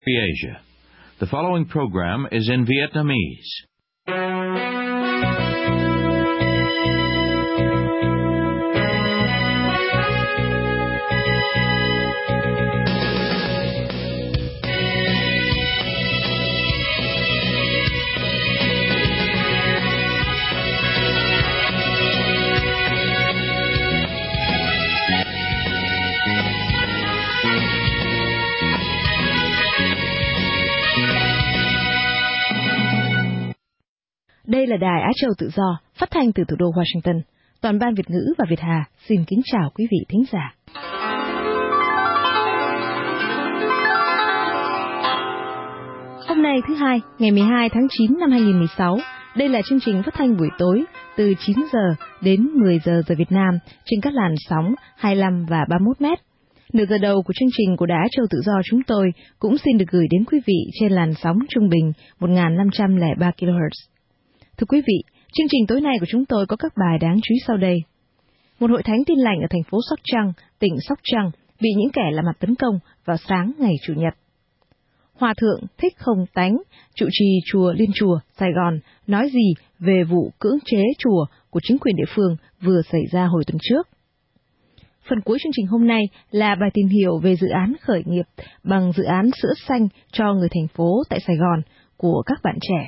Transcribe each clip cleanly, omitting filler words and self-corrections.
Asia. The following program is in Vietnamese. Đây là Đài Á Châu Tự Do, phát thanh từ thủ đô Washington. Toàn ban Việt ngữ và Việt Hà xin kính chào quý vị thính giả. Hôm nay thứ Hai, ngày 12 tháng 9 năm 2016, đây là chương trình phát thanh buổi tối từ 9 giờ đến 10 giờ giờ Việt Nam trên các làn sóng 25 và 31 mét. Nửa giờ đầu của chương trình của Đài Á Châu Tự Do chúng tôi cũng xin được gửi đến quý vị trên làn sóng trung bình 1503 kHz. Thưa quý vị, chương trình tối nay của chúng tôi có các bài đáng chú ý sau đây. Một hội thánh Tin Lành ở thành phố Sóc Trăng, tỉnh Sóc Trăng bị những kẻ lạ mặt tấn công vào sáng ngày Chủ nhật. Hòa thượng Thích Không Tánh, trụ trì chùa Liên Chùa, Sài Gòn, nói gì về vụ cưỡng chế chùa của chính quyền địa phương vừa xảy ra hồi tuần trước. Phần cuối chương trình hôm nay là bài tìm hiểu về dự án khởi nghiệp bằng dự án sữa xanh cho người thành phố tại Sài Gòn của các bạn trẻ.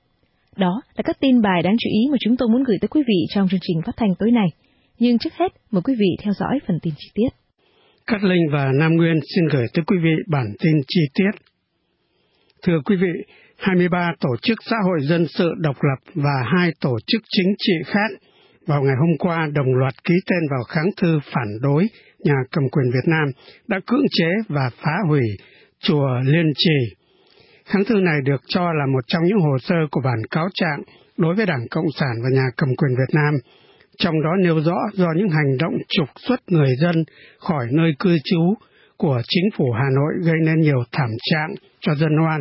Đó là các tin bài đáng chú ý mà chúng tôi muốn gửi tới quý vị trong chương trình phát thanh tối nay. Nhưng trước hết, mời quý vị theo dõi phần tin chi tiết. Cát Linh và Nam Nguyên xin gửi tới quý vị bản tin chi tiết. Thưa quý vị, 23 tổ chức xã hội dân sự độc lập và 2 tổ chức chính trị khác vào ngày hôm qua đồng loạt ký tên vào kháng thư phản đối nhà cầm quyền Việt Nam đã cưỡng chế và phá hủy chùa Liên Trì. Kháng thư này được cho là một trong những hồ sơ của bản cáo trạng đối với Đảng Cộng sản và nhà cầm quyền Việt Nam, trong đó nêu rõ do những hành động trục xuất người dân khỏi nơi cư trú của chính phủ Hà Nội gây nên nhiều thảm trạng cho dân oan.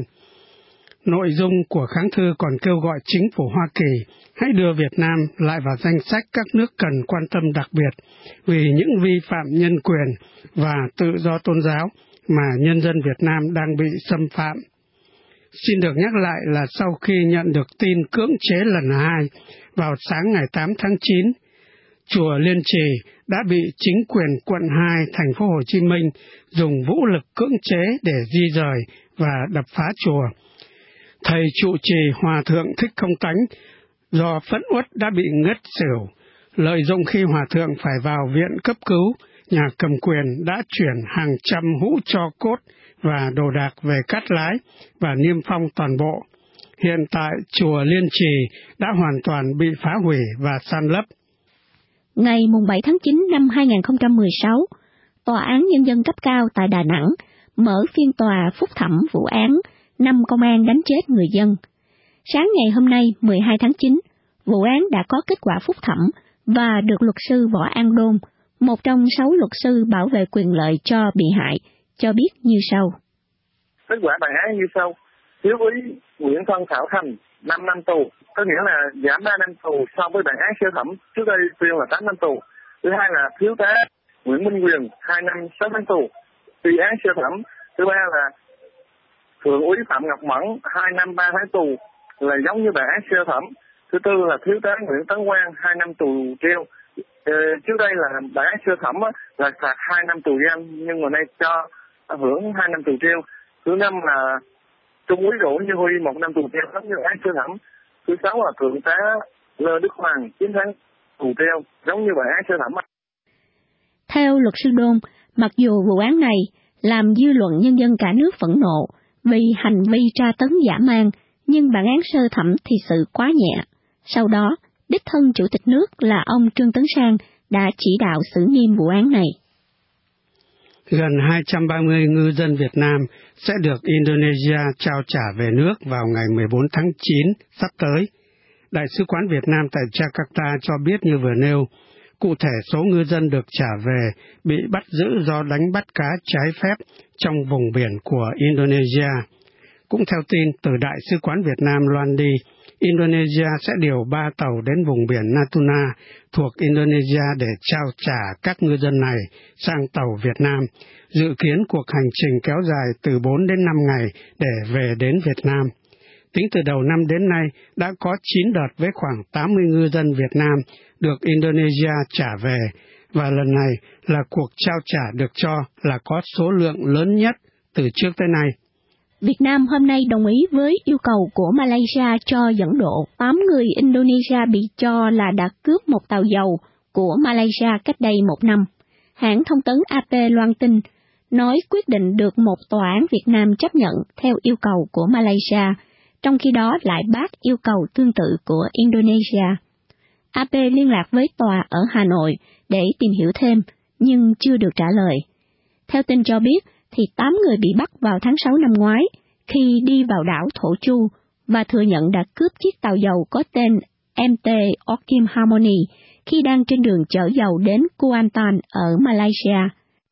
Nội dung của kháng thư còn kêu gọi chính phủ Hoa Kỳ hãy đưa Việt Nam lại vào danh sách các nước cần quan tâm đặc biệt vì những vi phạm nhân quyền và tự do tôn giáo mà nhân dân Việt Nam đang bị xâm phạm. Xin được nhắc lại là sau khi nhận được tin cưỡng chế lần 2 vào sáng ngày 8 tháng 9, chùa Liên Trì đã bị chính quyền quận 2 thành phố Hồ Chí Minh dùng vũ lực cưỡng chế để di rời và đập phá chùa. Thầy trụ trì Hòa thượng Thích Không Tánh do phẫn uất đã bị ngất xỉu. Lợi dụng khi Hòa thượng phải vào viện cấp cứu, nhà cầm quyền đã chuyển hàng trăm hũ tro cốt và đồ đạc về Cát Lái và niêm phong toàn bộ. Hiện tại, chùa Liên Trì đã hoàn toàn bị phá hủy và san lấp. Ngày 7 tháng 9 năm 2016, Tòa án Nhân dân cấp cao tại Đà Nẵng mở phiên tòa phúc thẩm vụ án 5 công an đánh chết người dân. Sáng ngày hôm nay 12 tháng 9, vụ án đã có kết quả phúc thẩm và được luật sư Võ An Đôn, một trong 6 luật sư bảo vệ quyền lợi cho bị hại, cho biết như sau. Kết quả bản án như sau. Thiếu úy Nguyễn Văn Thảo Thành 5 năm tù, có nghĩa là giảm 3 năm tù so với bản án sơ thẩm trước đây tuyên là 8 năm tù. Thứ hai là thiếu tá Nguyễn Minh Quyền 2 năm 6 tháng tù, tùy án sơ thẩm. Thứ ba là thượng úy Phạm Ngọc Mẫn 2 năm 3 tháng tù, là giống như bản án sơ thẩm. Thứ tư là thiếu tá Nguyễn Tấn Quang 2 năm tù treo. Trước đây là bản án sơ thẩm là phạt 2 năm tù giam, nhưng mà nay cho hưởng 2 năm tù treo. Thứ năm là trung úy Đỗ Như Huy 1 năm tù treo giống như bản án sơ thẩm. Thứ sáu là thượng tá Lê Đức Hoàng 9 tháng tù treo giống như bản án sơ thẩm. Theo luật sư Đôn, mặc dù vụ án này làm dư luận nhân dân cả nước phẫn nộ vì hành vi tra tấn dã man, nhưng bản án sơ thẩm thì sự quá nhẹ. Sau đó, đích thân chủ tịch nước là ông Trương Tấn Sang đã chỉ đạo xử nghiêm vụ án này. Gần 230 ngư dân Việt Nam sẽ được Indonesia trao trả về nước vào ngày 14 tháng 9 sắp tới. Đại sứ quán Việt Nam tại Jakarta cho biết như vừa nêu, cụ thể số ngư dân được trả về bị bắt giữ do đánh bắt cá trái phép trong vùng biển của Indonesia. Cũng theo tin từ Đại sứ quán Việt Nam loan đi, Indonesia sẽ điều 3 tàu đến vùng biển Natuna thuộc Indonesia để trao trả các ngư dân này sang tàu Việt Nam. Dự kiến cuộc hành trình kéo dài từ 4 đến 5 ngày để về đến Việt Nam. Tính từ đầu năm đến nay, đã có 9 đợt với khoảng 80 ngư dân Việt Nam được Indonesia trả về, và lần này là cuộc trao trả được cho là có số lượng lớn nhất từ trước tới nay. Việt Nam hôm nay đồng ý với yêu cầu của Malaysia cho dẫn độ 8 người Indonesia bị cho là đã cướp một tàu dầu của Malaysia cách đây 1 năm. Hãng thông tấn AP loan tin, nói quyết định được một tòa án Việt Nam chấp nhận theo yêu cầu của Malaysia, trong khi đó lại bác yêu cầu tương tự của Indonesia. AP liên lạc với tòa ở Hà Nội để tìm hiểu thêm, nhưng chưa được trả lời. Theo tin cho biết, thì 8 người bị bắt vào tháng 6 năm ngoái khi đi vào đảo Thổ Chu và thừa nhận đã cướp chiếc tàu dầu có tên MT Orchid Harmony khi đang trên đường chở dầu đến Kuantan ở Malaysia.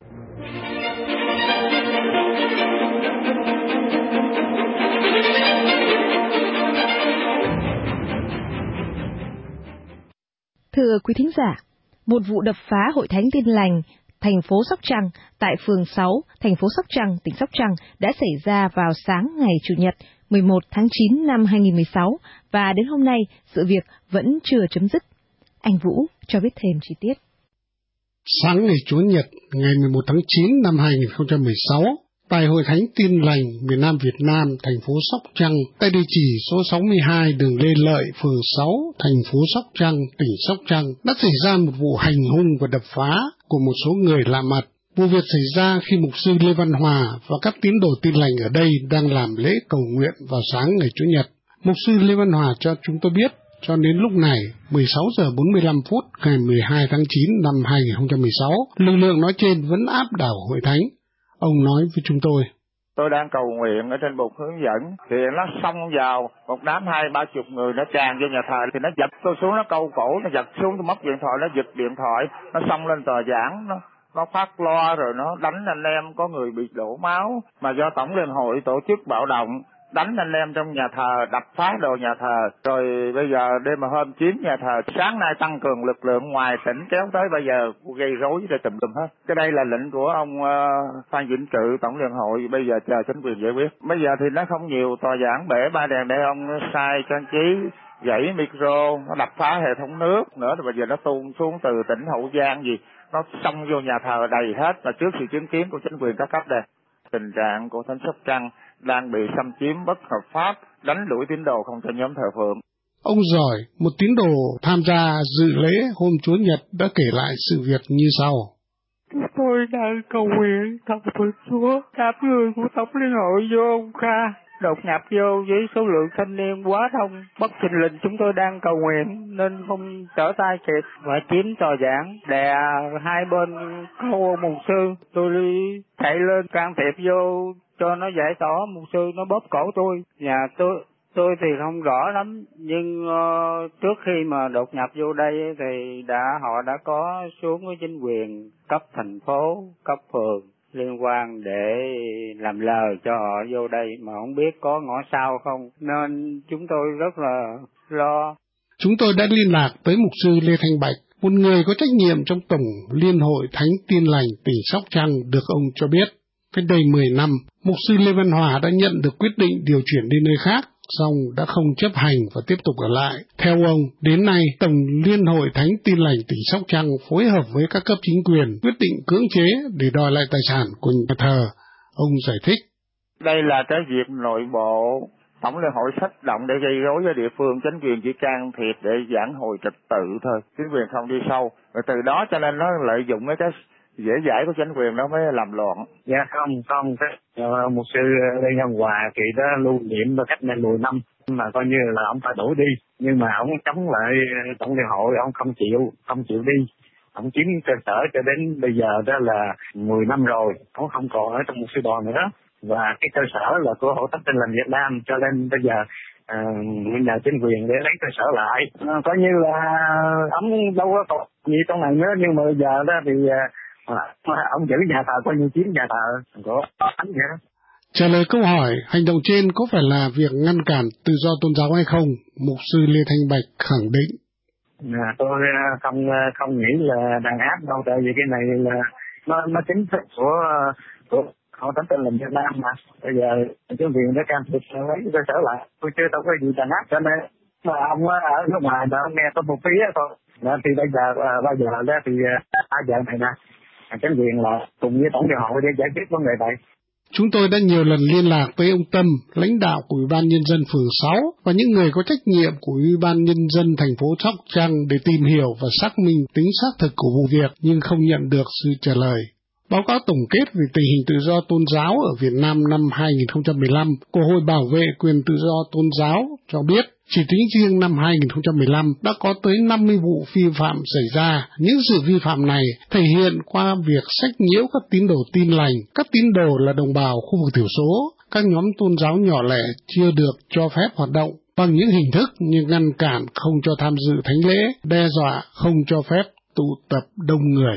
Thưa quý thính giả, một vụ đập phá Hội Thánh Tin Lành thành phố Sóc Trăng tại phường 6, thành phố Sóc Trăng, tỉnh Sóc Trăng đã xảy ra vào sáng ngày Chủ nhật 11 tháng 9 năm 2016 và đến hôm nay sự việc vẫn chưa chấm dứt. Anh Vũ cho biết thêm chi tiết. Sáng ngày Chủ nhật ngày 11 tháng 9 năm 2016, tại Hội Thánh Tin Lành miền Nam Việt Nam, thành phố Sóc Trăng, tại địa chỉ số 62 đường Lê Lợi, phường 6, thành phố Sóc Trăng, tỉnh Sóc Trăng, đã xảy ra một vụ hành hung và đập phá của một số người lạ mặt. Vụ việc xảy ra khi mục sư Lê Văn Hòa và các tín đồ Tin Lành ở đây đang làm lễ cầu nguyện vào sáng ngày Chủ nhật. Mục sư Lê Văn Hòa cho chúng tôi biết, cho đến lúc này, 16 giờ 45 phút ngày 12 tháng 9 năm 2016, lực lượng nói trên vẫn áp đảo Hội Thánh. Ông nói với chúng tôi đang cầu nguyện ở trên bục hướng dẫn, thì nó xông vào một đám 20-30 người, nó tràn vô nhà thờ, thì nó giật tôi xuống, nó câu cổ, nó giật xuống, tôi móc điện thoại, nó giật điện thoại, nó xông lên tòa giảng, nó phát loa rồi nó đánh anh em, có người bị đổ máu, mà do Tổng Liên hội tổ chức bạo động, đánh anh em trong nhà thờ, đập phá đồ nhà thờ. Rồi bây giờ đêm mà hôm chiếm nhà thờ, sáng nay tăng cường lực lượng ngoài tỉnh kéo tới, bây giờ gây rối rồi tùm hết. Cái đây là lệnh của ông Phan Vĩnh Cự, Tổng Liên hội, bây giờ chờ chính quyền giải quyết. Bây giờ thì nó không nhiều, tòa giảng bể 3 đèn để ông sai trang trí, gãy micro, nó đập phá hệ thống nước nữa, rồi bây giờ nó tuôn xuống từ tỉnh Hậu Giang gì, nó xông vô nhà thờ đầy hết, và trước sự chứng kiến của chính quyền các cấp đây. Tình trạng của Thánh Sóc Trăng đang bị xâm chiếm bất hợp pháp, đánh đuổi tín đồ không cho nhóm thờ phượng. Ông Giỏi, một tín đồ tham gia dự lễ hôm Chúa Nhật, đã kể lại sự việc như sau. Tôi đang cầu nguyện thờ phượng Chúa, 8 người của Tổng Liên hội vô ông Kha đột nhập vô với số lượng thanh niên quá đông. Bất thình lình chúng tôi đang cầu nguyện nên không trở tay kịp và chiếm tòa giảng, đè hai bên câu ông mục sư. Tôi đi chạy lên can thiệp vô cho nó giải tỏa, mục sư nó bóp cổ tôi. Nhà tôi thì không rõ lắm, nhưng trước khi mà đột nhập vô đây thì họ đã có xuống với chính quyền cấp thành phố, cấp phường liên quan để làm lời cho họ vô đây, mà không biết có ngõ sau không, nên chúng tôi rất là lo. Chúng tôi đã liên lạc tới mục sư Lê Thanh Bạch, một người có trách nhiệm trong Tổng Liên hội Thánh Tin Lành tỉnh Sóc Trăng, được ông cho biết. Cách đây 10 năm, mục sư Lê Văn Hòa đã nhận được quyết định điều chuyển đi nơi khác, song đã không chấp hành và tiếp tục ở lại. Theo ông, đến nay, Tổng Liên hội Thánh Tin Lành tỉnh Sóc Trăng phối hợp với các cấp chính quyền quyết định cưỡng chế để đòi lại tài sản của nhà thờ. Ông giải thích. Đây là cái việc nội bộ, Tổng Liên hội sách động để gây rối với địa phương, chính quyền chỉ can thiệp để giảng hồi trật tự thôi, chính quyền không đi sâu. Rồi từ đó cho nên nó lợi dụng cái dễ dãi của chính quyền nó mới làm loạn. Dạ không, một sư Lê Văn Hòa kỳ đó lưu niệm cách đây 10 năm, mà coi như là ông phải đuổi đi, nhưng mà ông chống lại Tổng Liên hội, ông không chịu đi. Ông chiếm cơ sở cho đến bây giờ đó là 10 năm rồi, ông không còn ở trong một sư đoàn nữa, và cái cơ sở là của Hội Thánh Tin Lành Việt Nam, cho nên bây giờ nhờ chính quyền để lấy cơ sở lại. Coi như là ông đâu có còn gì trong này nữa, nhưng mà bây giờ đó thì ông giữ nhà thờ, coi như chiếm nhà thờ của Thánh vậy đó. Trả lời câu hỏi, hành động trên có phải là việc ngăn cản tự do tôn giáo hay không? Mục sư Lê Thanh Bạch khẳng định. Tôi không nghĩ là đàn áp đâu, tại vì cái này là nó chính sách của họ tính tên là Việt Nam mà. Bây giờ chính quyền đã can thiệp lấy cơ sở lại. Tôi chưa đâu có gì đàn áp, cho nên mà ông ở nước ngoài đã nghe có một phía thôi. Thì bây giờ đó thì giờ này nè, chính quyền là cùng với tổng điều hội để giải quyết vấn đề này. Chúng tôi đã nhiều lần liên lạc với ông Tâm, lãnh đạo của Ủy ban Nhân dân phường 6 và những người có trách nhiệm của Ủy ban Nhân dân thành phố Sóc Trăng để tìm hiểu và xác minh tính xác thực của vụ việc, nhưng không nhận được sự trả lời. Báo cáo tổng kết về tình hình tự do tôn giáo ở Việt Nam năm 2015 của Hội Bảo vệ quyền tự do tôn giáo cho biết, chỉ tính riêng năm 2015 đã có tới 50 vụ vi phạm xảy ra. Những sự vi phạm này thể hiện qua việc sách nhiễu các tín đồ Tin Lành, các tín đồ là đồng bào khu vực thiểu số, các nhóm tôn giáo nhỏ lẻ chưa được cho phép hoạt động bằng những hình thức như ngăn cản không cho tham dự thánh lễ, đe dọa không cho phép tụ tập đông người.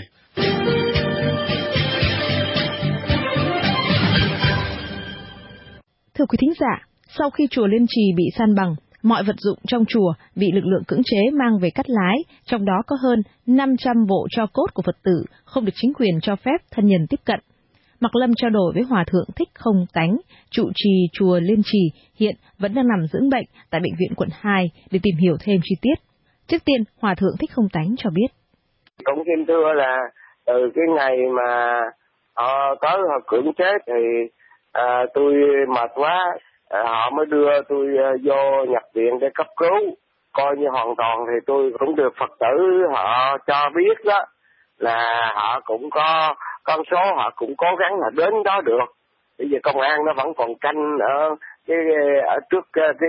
Thưa quý thính giả, sau khi chùa Liên Trì bị san bằng, mọi vật dụng trong chùa bị lực lượng cưỡng chế mang về cắt lái, trong đó có hơn 500 bộ tro cốt của Phật tử không được chính quyền cho phép thân nhân tiếp cận. Mạc Lâm trao đổi với Hòa thượng Thích Không Tánh, trụ trì chùa Liên Trì, hiện vẫn đang nằm dưỡng bệnh tại Bệnh viện quận 2 để tìm hiểu thêm chi tiết. Trước tiên, Hòa thượng Thích Không Tánh cho biết. Cũng xin thưa là từ cái ngày mà họ cưỡng chế thì tôi mệt quá, họ mới đưa tôi vô nhập viện để cấp cứu, coi như hoàn toàn. Thì tôi cũng được Phật tử họ cho biết đó là họ cũng có con số, họ cũng cố gắng là đến đó được. Bây giờ công an nó vẫn còn canh ở trước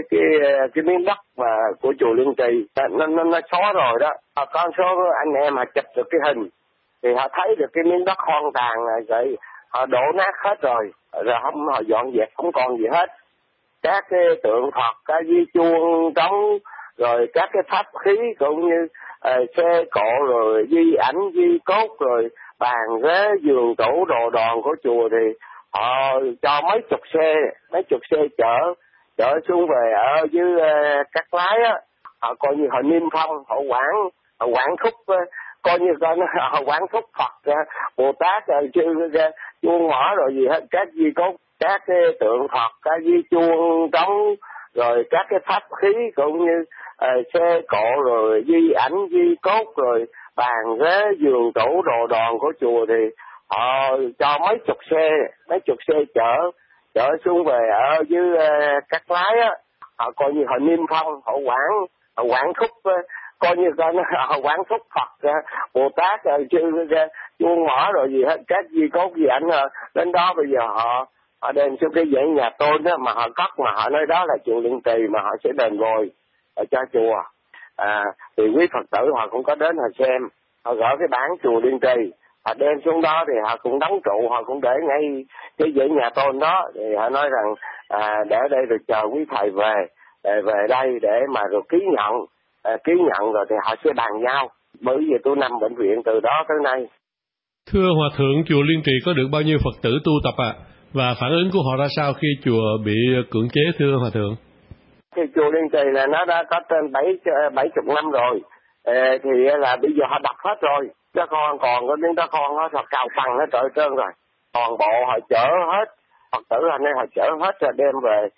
cái miếng đất mà của chùa Liên Trì, nó xóa rồi đó. Con số anh em họ chụp được cái hình thì họ thấy được cái miếng đất hoang tàn rồi họ đổ nát hết rồi họ dọn dẹp không còn gì hết. Các cái tượng Phật, cái di chuông trống, rồi các cái pháp khí cũng như xe cộ, rồi di ảnh, di cốt, rồi bàn ghế, giường tủ, đồ đòn của chùa thì họ cho mấy chục xe chở xuống về ở dưới Cát Lái á. Họ coi như họ niêm phong, họ quản thúc, coi như họ quản thúc Phật, Bồ Tát, chuông mỏ rồi gì hết, các di cốt, các cái tượng Phật, cái di chuông trống, rồi các cái pháp khí cũng như xe cộ, rồi di ảnh, di cốt, rồi bàn ghế, giường tủ, đồ đòn của chùa thì họ cho mấy chục xe chở xuống về ở dưới Cát Lái á. Họ coi như họ niêm phong, họ quản thúc, coi như họ quản thúc Phật, Bồ Tát, chuông mỏ rồi gì hết, các di cốt, di ảnh. Đến đó bây giờ họ đem xuống cái dãy nhà tôn đó mà họ cất, mà họ nói đó là chùa Liên Trì mà họ sẽ đền bồi cho chùa. Thì quý Phật tử họ cũng có đến họ xem, họ gỡ cái bản chùa Liên Trì, họ đem xuống đó thì họ cũng đóng trụ, họ cũng để ngay cái dãy nhà tôn đó. Thì họ nói rằng để đây rồi chờ quý thầy về đây để mà rồi ký nhận rồi thì họ sẽ bàn giao. Bởi vì tôi nằm bệnh viện từ đó tới nay. Thưa Hòa thượng, chùa Liên Trì có được bao nhiêu Phật tử tu tập ạ? Và phản ứng của họ ra sao khi chùa bị cưỡng chế, thưa Hòa thượng? Thì chùa Liên Trì là nó đã có trên 70 năm rồi. Thì là bây giờ họ đập hết rồi. Đó con còn có miếng đó con nó cào phẳng hết trơn rồi. Toàn bộ họ chở hết, Phật tử hôm nay họ chở hết rồi đem về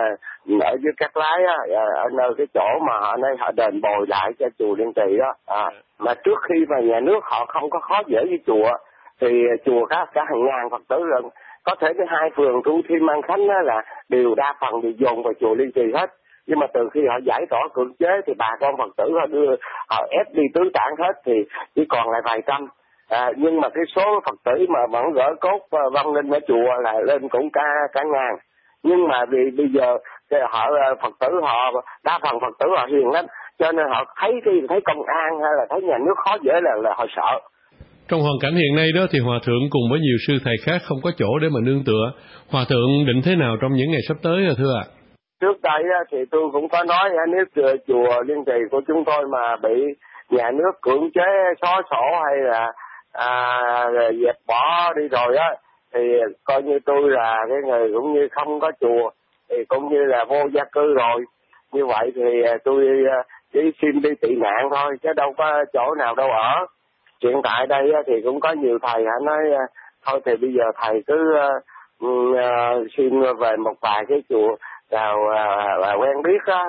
ở dưới Cát Lái á, ở nơi cái chỗ mà họ nay họ đền bồi lại cho chùa Liên Trì đó. Mà trước khi mà nhà nước họ không có khó dễ với chùa thì chùa cả hàng ngàn Phật tử rồi. Có thể cái 2 phường Thủ Thiêm, An Khánh đó là đều đa phần đều dồn vào chùa Liên Trì hết. Nhưng mà từ khi họ giải tỏa cưỡng chế thì bà con Phật tử họ ép đi tứ tản hết thì chỉ còn lại vài trăm. Nhưng mà cái số Phật tử mà vẫn gỡ cốt vong linh ở chùa là lên cũng cả ngàn. Nhưng mà vì bây giờ họ Phật tử họ đa phần Phật tử họ hiền lắm, cho nên họ thấy công an hay là thấy nhà nước khó dễ là họ sợ. Trong hoàn cảnh hiện nay đó thì Hòa thượng cùng với nhiều sư thầy khác không có chỗ để mà nương tựa. Hòa thượng định thế nào trong những ngày sắp tới thưa ạ? Trước đây thì tôi cũng có nói nếu chùa Liên Trì của chúng tôi mà bị nhà nước cưỡng chế xóa sổ hay là dẹp bỏ đi rồi á, thì coi như tôi là cái người cũng như không có chùa, thì cũng như là vô gia cư rồi. Như vậy thì tôi chỉ xin đi tị nạn thôi, chứ đâu có chỗ nào đâu ở. Hiện tại đây thì cũng có nhiều thầy họ nói thôi thì bây giờ thầy cứ xin về một vài cái chùa nào quen biết á,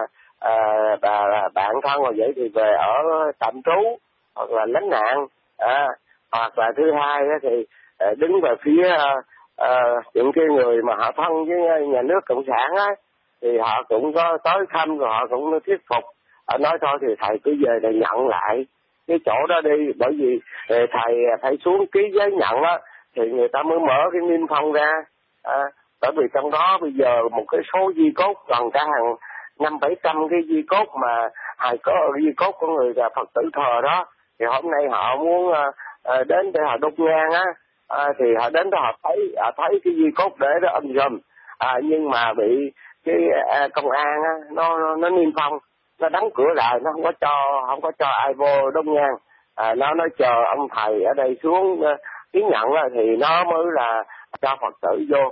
bạn thân hoặc vậy thì về ở tạm trú hoặc là lánh nạn, hoặc là thứ hai thì đứng về phía những cái người mà họ thân với nhà nước cộng sản á, thì họ cũng có tới thăm rồi họ cũng thuyết phục, họ nói thôi thì thầy cứ về để nhận lại cái chỗ đó đi, bởi vì thầy phải xuống ký giấy nhận á thì người ta mới mở cái niêm phong ra. Bởi vì trong đó bây giờ một cái số di cốt gần cả hàng 500-700 cái di cốt mà có di cốt của người Phật tử thờ đó, thì hôm nay họ muốn đến để họ đốt nhang á, thì họ đến đó họ thấy cái di cốt để đó rùm, nhưng mà bị cái công an á, nó niêm phong, nó đóng cửa lại, nó không có cho ai vô đốt nhang. Nó nói chờ ông thầy ở đây xuống ký nhận thì nó mới là cho Phật tử vô.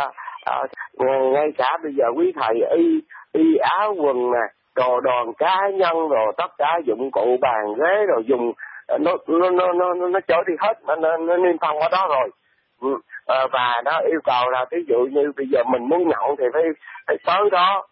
Ngay cả bây giờ quý thầy y áo quần nè, đồ đòn cá nhân, rồi tất cả dụng cụ bàn ghế rồi dùng nó chở đi hết, nó niêm phong ở đó rồi. Và nó yêu cầu là ví dụ như bây giờ mình muốn nhận thì phải tới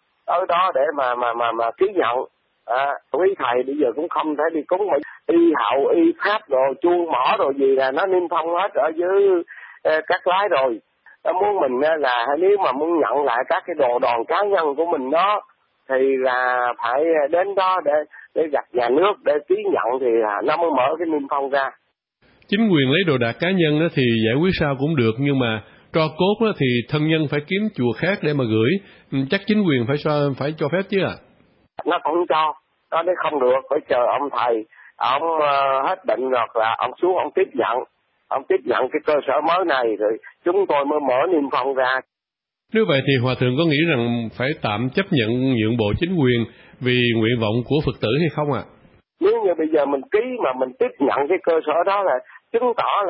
đó để mà ký nhận. Quý thầy bây giờ cũng không thể đi cúng mà y hậu y pháp rồi chuông mỏ rồi gì là nó niêm phong hết ở dưới các lái rồi. Muốn mình là nếu mà muốn nhận lại các cái đồ đòn cá nhân của mình đó thì là phải đến đó để gặp nhà nước để ký nhận thì nó mới mở cái niêm phong ra. Chính quyền lấy đồ đạc cá nhân đó thì giải quyết sao cũng được, nhưng mà tro cốt đó thì thân nhân phải kiếm chùa khác để mà gửi, chắc chính quyền phải cho phép chứ à? Nó không cho, nó nói không được, phải chờ ông thầy, ông hết bệnh rồi là ông xuống ông tiếp nhận cái cơ sở mới này rồi chúng tôi mới mở niêm phong ra. Nếu vậy thì Hòa Thượng có nghĩ rằng phải tạm chấp nhận nhượng bộ chính quyền vì nguyện vọng của Phật tử hay không ạ? Nếu như bây giờ mình ký mà mình tiếp nhận cái cơ sở đó là chứng tỏ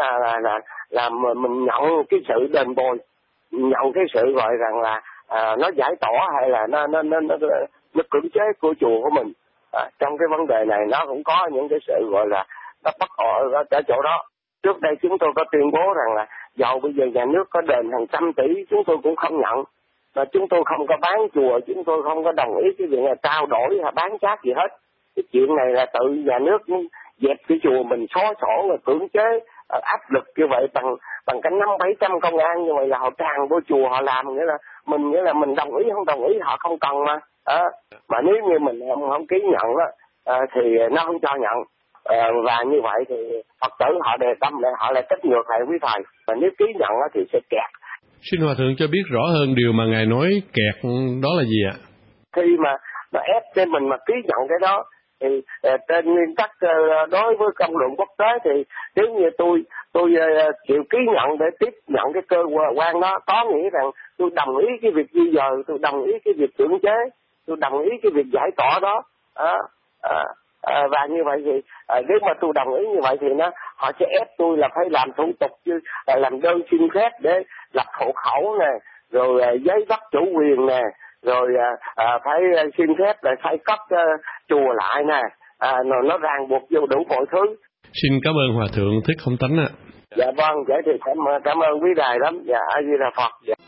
là mình nhận cái sự đền bồi, nhận cái sự gọi rằng là nó giải tỏa hay là nó cưỡng chế của chùa của mình. Trong cái vấn đề này nó cũng có những cái sự gọi là nó bất ổn ở chỗ đó. Trước đây chúng tôi có tuyên bố rằng là dầu bây giờ nhà nước có đền hàng trăm tỷ chúng tôi cũng không nhận, mà chúng tôi không có bán chùa, chúng tôi không có đồng ý cái việc là trao đổi hay bán chác gì hết. Cái chuyện này là tự nhà nước dẹp cái chùa mình xóa sổ rồi cưỡng chế áp lực như vậy bằng cả 500-700 công an như vậy là họ tràn vô chùa họ làm, nghĩa là mình đồng ý không đồng ý họ không cần mà. Mà nếu như mình không ký nhận thì nó không cho nhận. Và như vậy thì Phật tử họ đề tâm lại, họ lại trách ngược lại quý thầy, và nếu ký nhận thì sẽ kẹt. Xin Hòa Thượng cho biết rõ hơn điều mà Ngài nói kẹt đó là gì ạ? Khi mà ép trên mình mà ký nhận cái đó thì trên nguyên tắc đối với công luận quốc tế thì nếu như tôi chịu ký nhận để tiếp nhận cái cơ quan đó, có nghĩa rằng tôi đồng ý cái việc di dời, tôi đồng ý cái việc cưỡng chế, tôi đồng ý cái việc giải tỏa đó. Và như vậy thì nếu mà tôi đồng ý như vậy thì họ sẽ ép tôi là phải làm thủ tục chứ, làm đơn xin phép để lập hộ khẩu nè, rồi giấy bắt chủ quyền nè, rồi phải xin phép để xây cất chùa lại nè, nó ràng buộc vô đủ mọi thứ. Xin cảm ơn Hòa Thượng Thích Không Tánh ạ. Dạ vâng, vậy thì cảm ơn quý đài lắm. Dạ, A Di Đà Phật. Dạ.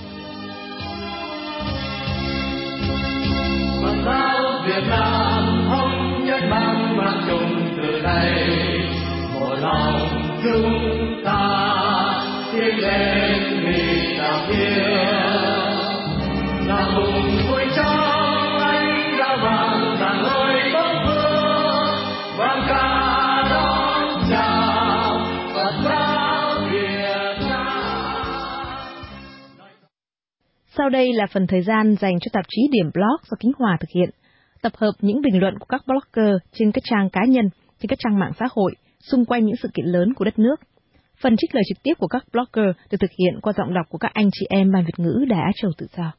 Việt Nam thống nhất mang mang chung từ đây, một lòng chúng ta tiến lên vì đạo hiếu, là cùng vui trong ánh ra vàng rạng ngời bóng hương, vang ca đón chào Phật giáo Việt Nam. Sau đây là phần thời gian dành cho tạp chí Điểm Blog do Kính Hòa thực hiện, tập hợp những bình luận của các blogger trên các trang cá nhân, trên các trang mạng xã hội xung quanh những sự kiện lớn của đất nước. Phần trích lời trực tiếp của các blogger được thực hiện qua giọng đọc của các anh chị em Ban Việt ngữ Đài Á Châu Tự Do.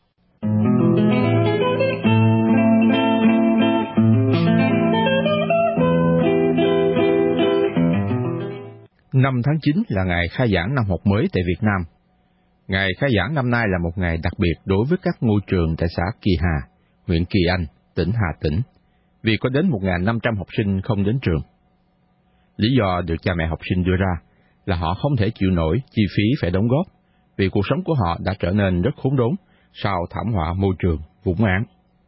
5 tháng 9 là ngày khai giảng năm học mới tại Việt Nam. Ngày khai giảng năm nay là một ngày đặc biệt đối với các ngôi trường tại xã Kỳ Hà, huyện Kỳ Anh, tỉnh Hà Tĩnh, vì có đến 1.500 học sinh không đến trường. Lý do được cha mẹ học sinh đưa ra là họ không thể chịu nổi chi phí phải đóng góp, vì cuộc sống của họ đã trở nên rất khốn đốn sau thảm họa môi trường Vũng Áng.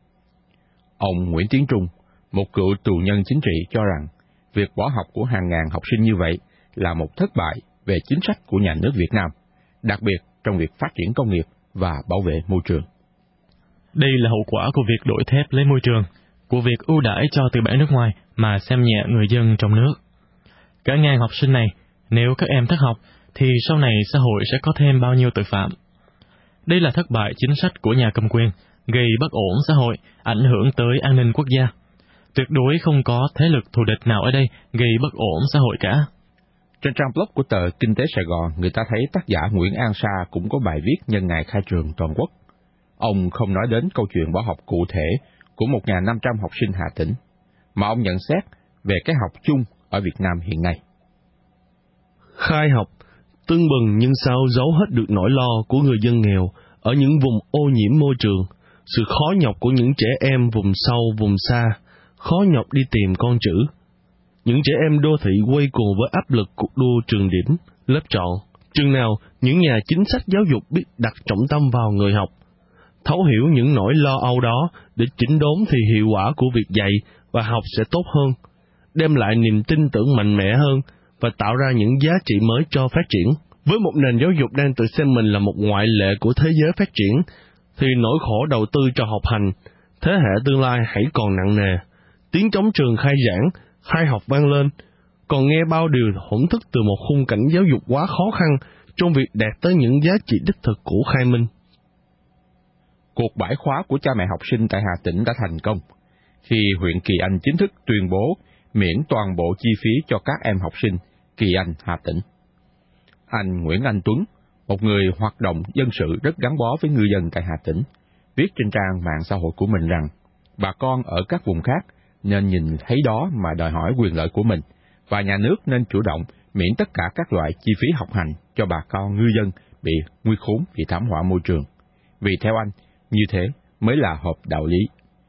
Ông Nguyễn Tiến Trung, một cựu tù nhân chính trị, cho rằng việc bỏ học của hàng ngàn học sinh như vậy là một thất bại về chính sách của nhà nước Việt Nam, đặc biệt trong việc phát triển công nghiệp và bảo vệ môi trường. Đây là hậu quả của việc đổi thép lấy môi trường, của việc ưu đãi cho tư bản nước ngoài mà xem nhẹ người dân trong nước. Cả ngàn học sinh này, nếu các em thất học, thì sau này xã hội sẽ có thêm bao nhiêu tội phạm. Đây là thất bại chính sách của nhà cầm quyền, gây bất ổn xã hội, ảnh hưởng tới an ninh quốc gia. Tuyệt đối không có thế lực thù địch nào ở đây gây bất ổn xã hội cả. Trên trang blog của tờ Kinh tế Sài Gòn, người ta thấy tác giả Nguyễn An Sa cũng có bài viết nhân ngày khai trường toàn quốc. Ông không nói đến câu chuyện bỏ học cụ thể của 1.500 học sinh Hà Tĩnh, mà ông nhận xét về cái học chung ở Việt Nam hiện nay. Khai học, tưng bừng nhưng sao giấu hết được nỗi lo của người dân nghèo ở những vùng ô nhiễm môi trường, sự khó nhọc của những trẻ em vùng sâu, vùng xa, khó nhọc đi tìm con chữ. Những trẻ em đô thị quay cuồng với áp lực cuộc đua trường điểm, lớp chọn. Chừng nào những nhà chính sách giáo dục biết đặt trọng tâm vào người học, thấu hiểu những nỗi lo âu đó để chỉnh đốn thì hiệu quả của việc dạy và học sẽ tốt hơn, đem lại niềm tin tưởng mạnh mẽ hơn và tạo ra những giá trị mới cho phát triển. Với một nền giáo dục đang tự xem mình là một ngoại lệ của thế giới phát triển, thì nỗi khổ đầu tư cho học hành, thế hệ tương lai hãy còn nặng nề. Tiếng trống trường khai giảng, khai học vang lên, còn nghe bao điều hỗn thức từ một khung cảnh giáo dục quá khó khăn trong việc đạt tới những giá trị đích thực của khai minh. Cuộc bãi khóa của cha mẹ học sinh tại Hà Tĩnh đã thành công, khi huyện Kỳ Anh chính thức tuyên bố miễn toàn bộ chi phí cho các em học sinh Kỳ Anh, Hà Tĩnh. Anh Nguyễn Anh Tuấn, một người hoạt động dân sự rất gắn bó với ngư dân tại Hà Tĩnh, viết trên trang mạng xã hội của mình rằng bà con ở các vùng khác nên nhìn thấy đó mà đòi hỏi quyền lợi của mình, và nhà nước nên chủ động miễn tất cả các loại chi phí học hành cho bà con ngư dân bị nguy khốn vì thảm họa môi trường. Vì theo anh, như thế mới là hợp đạo lý.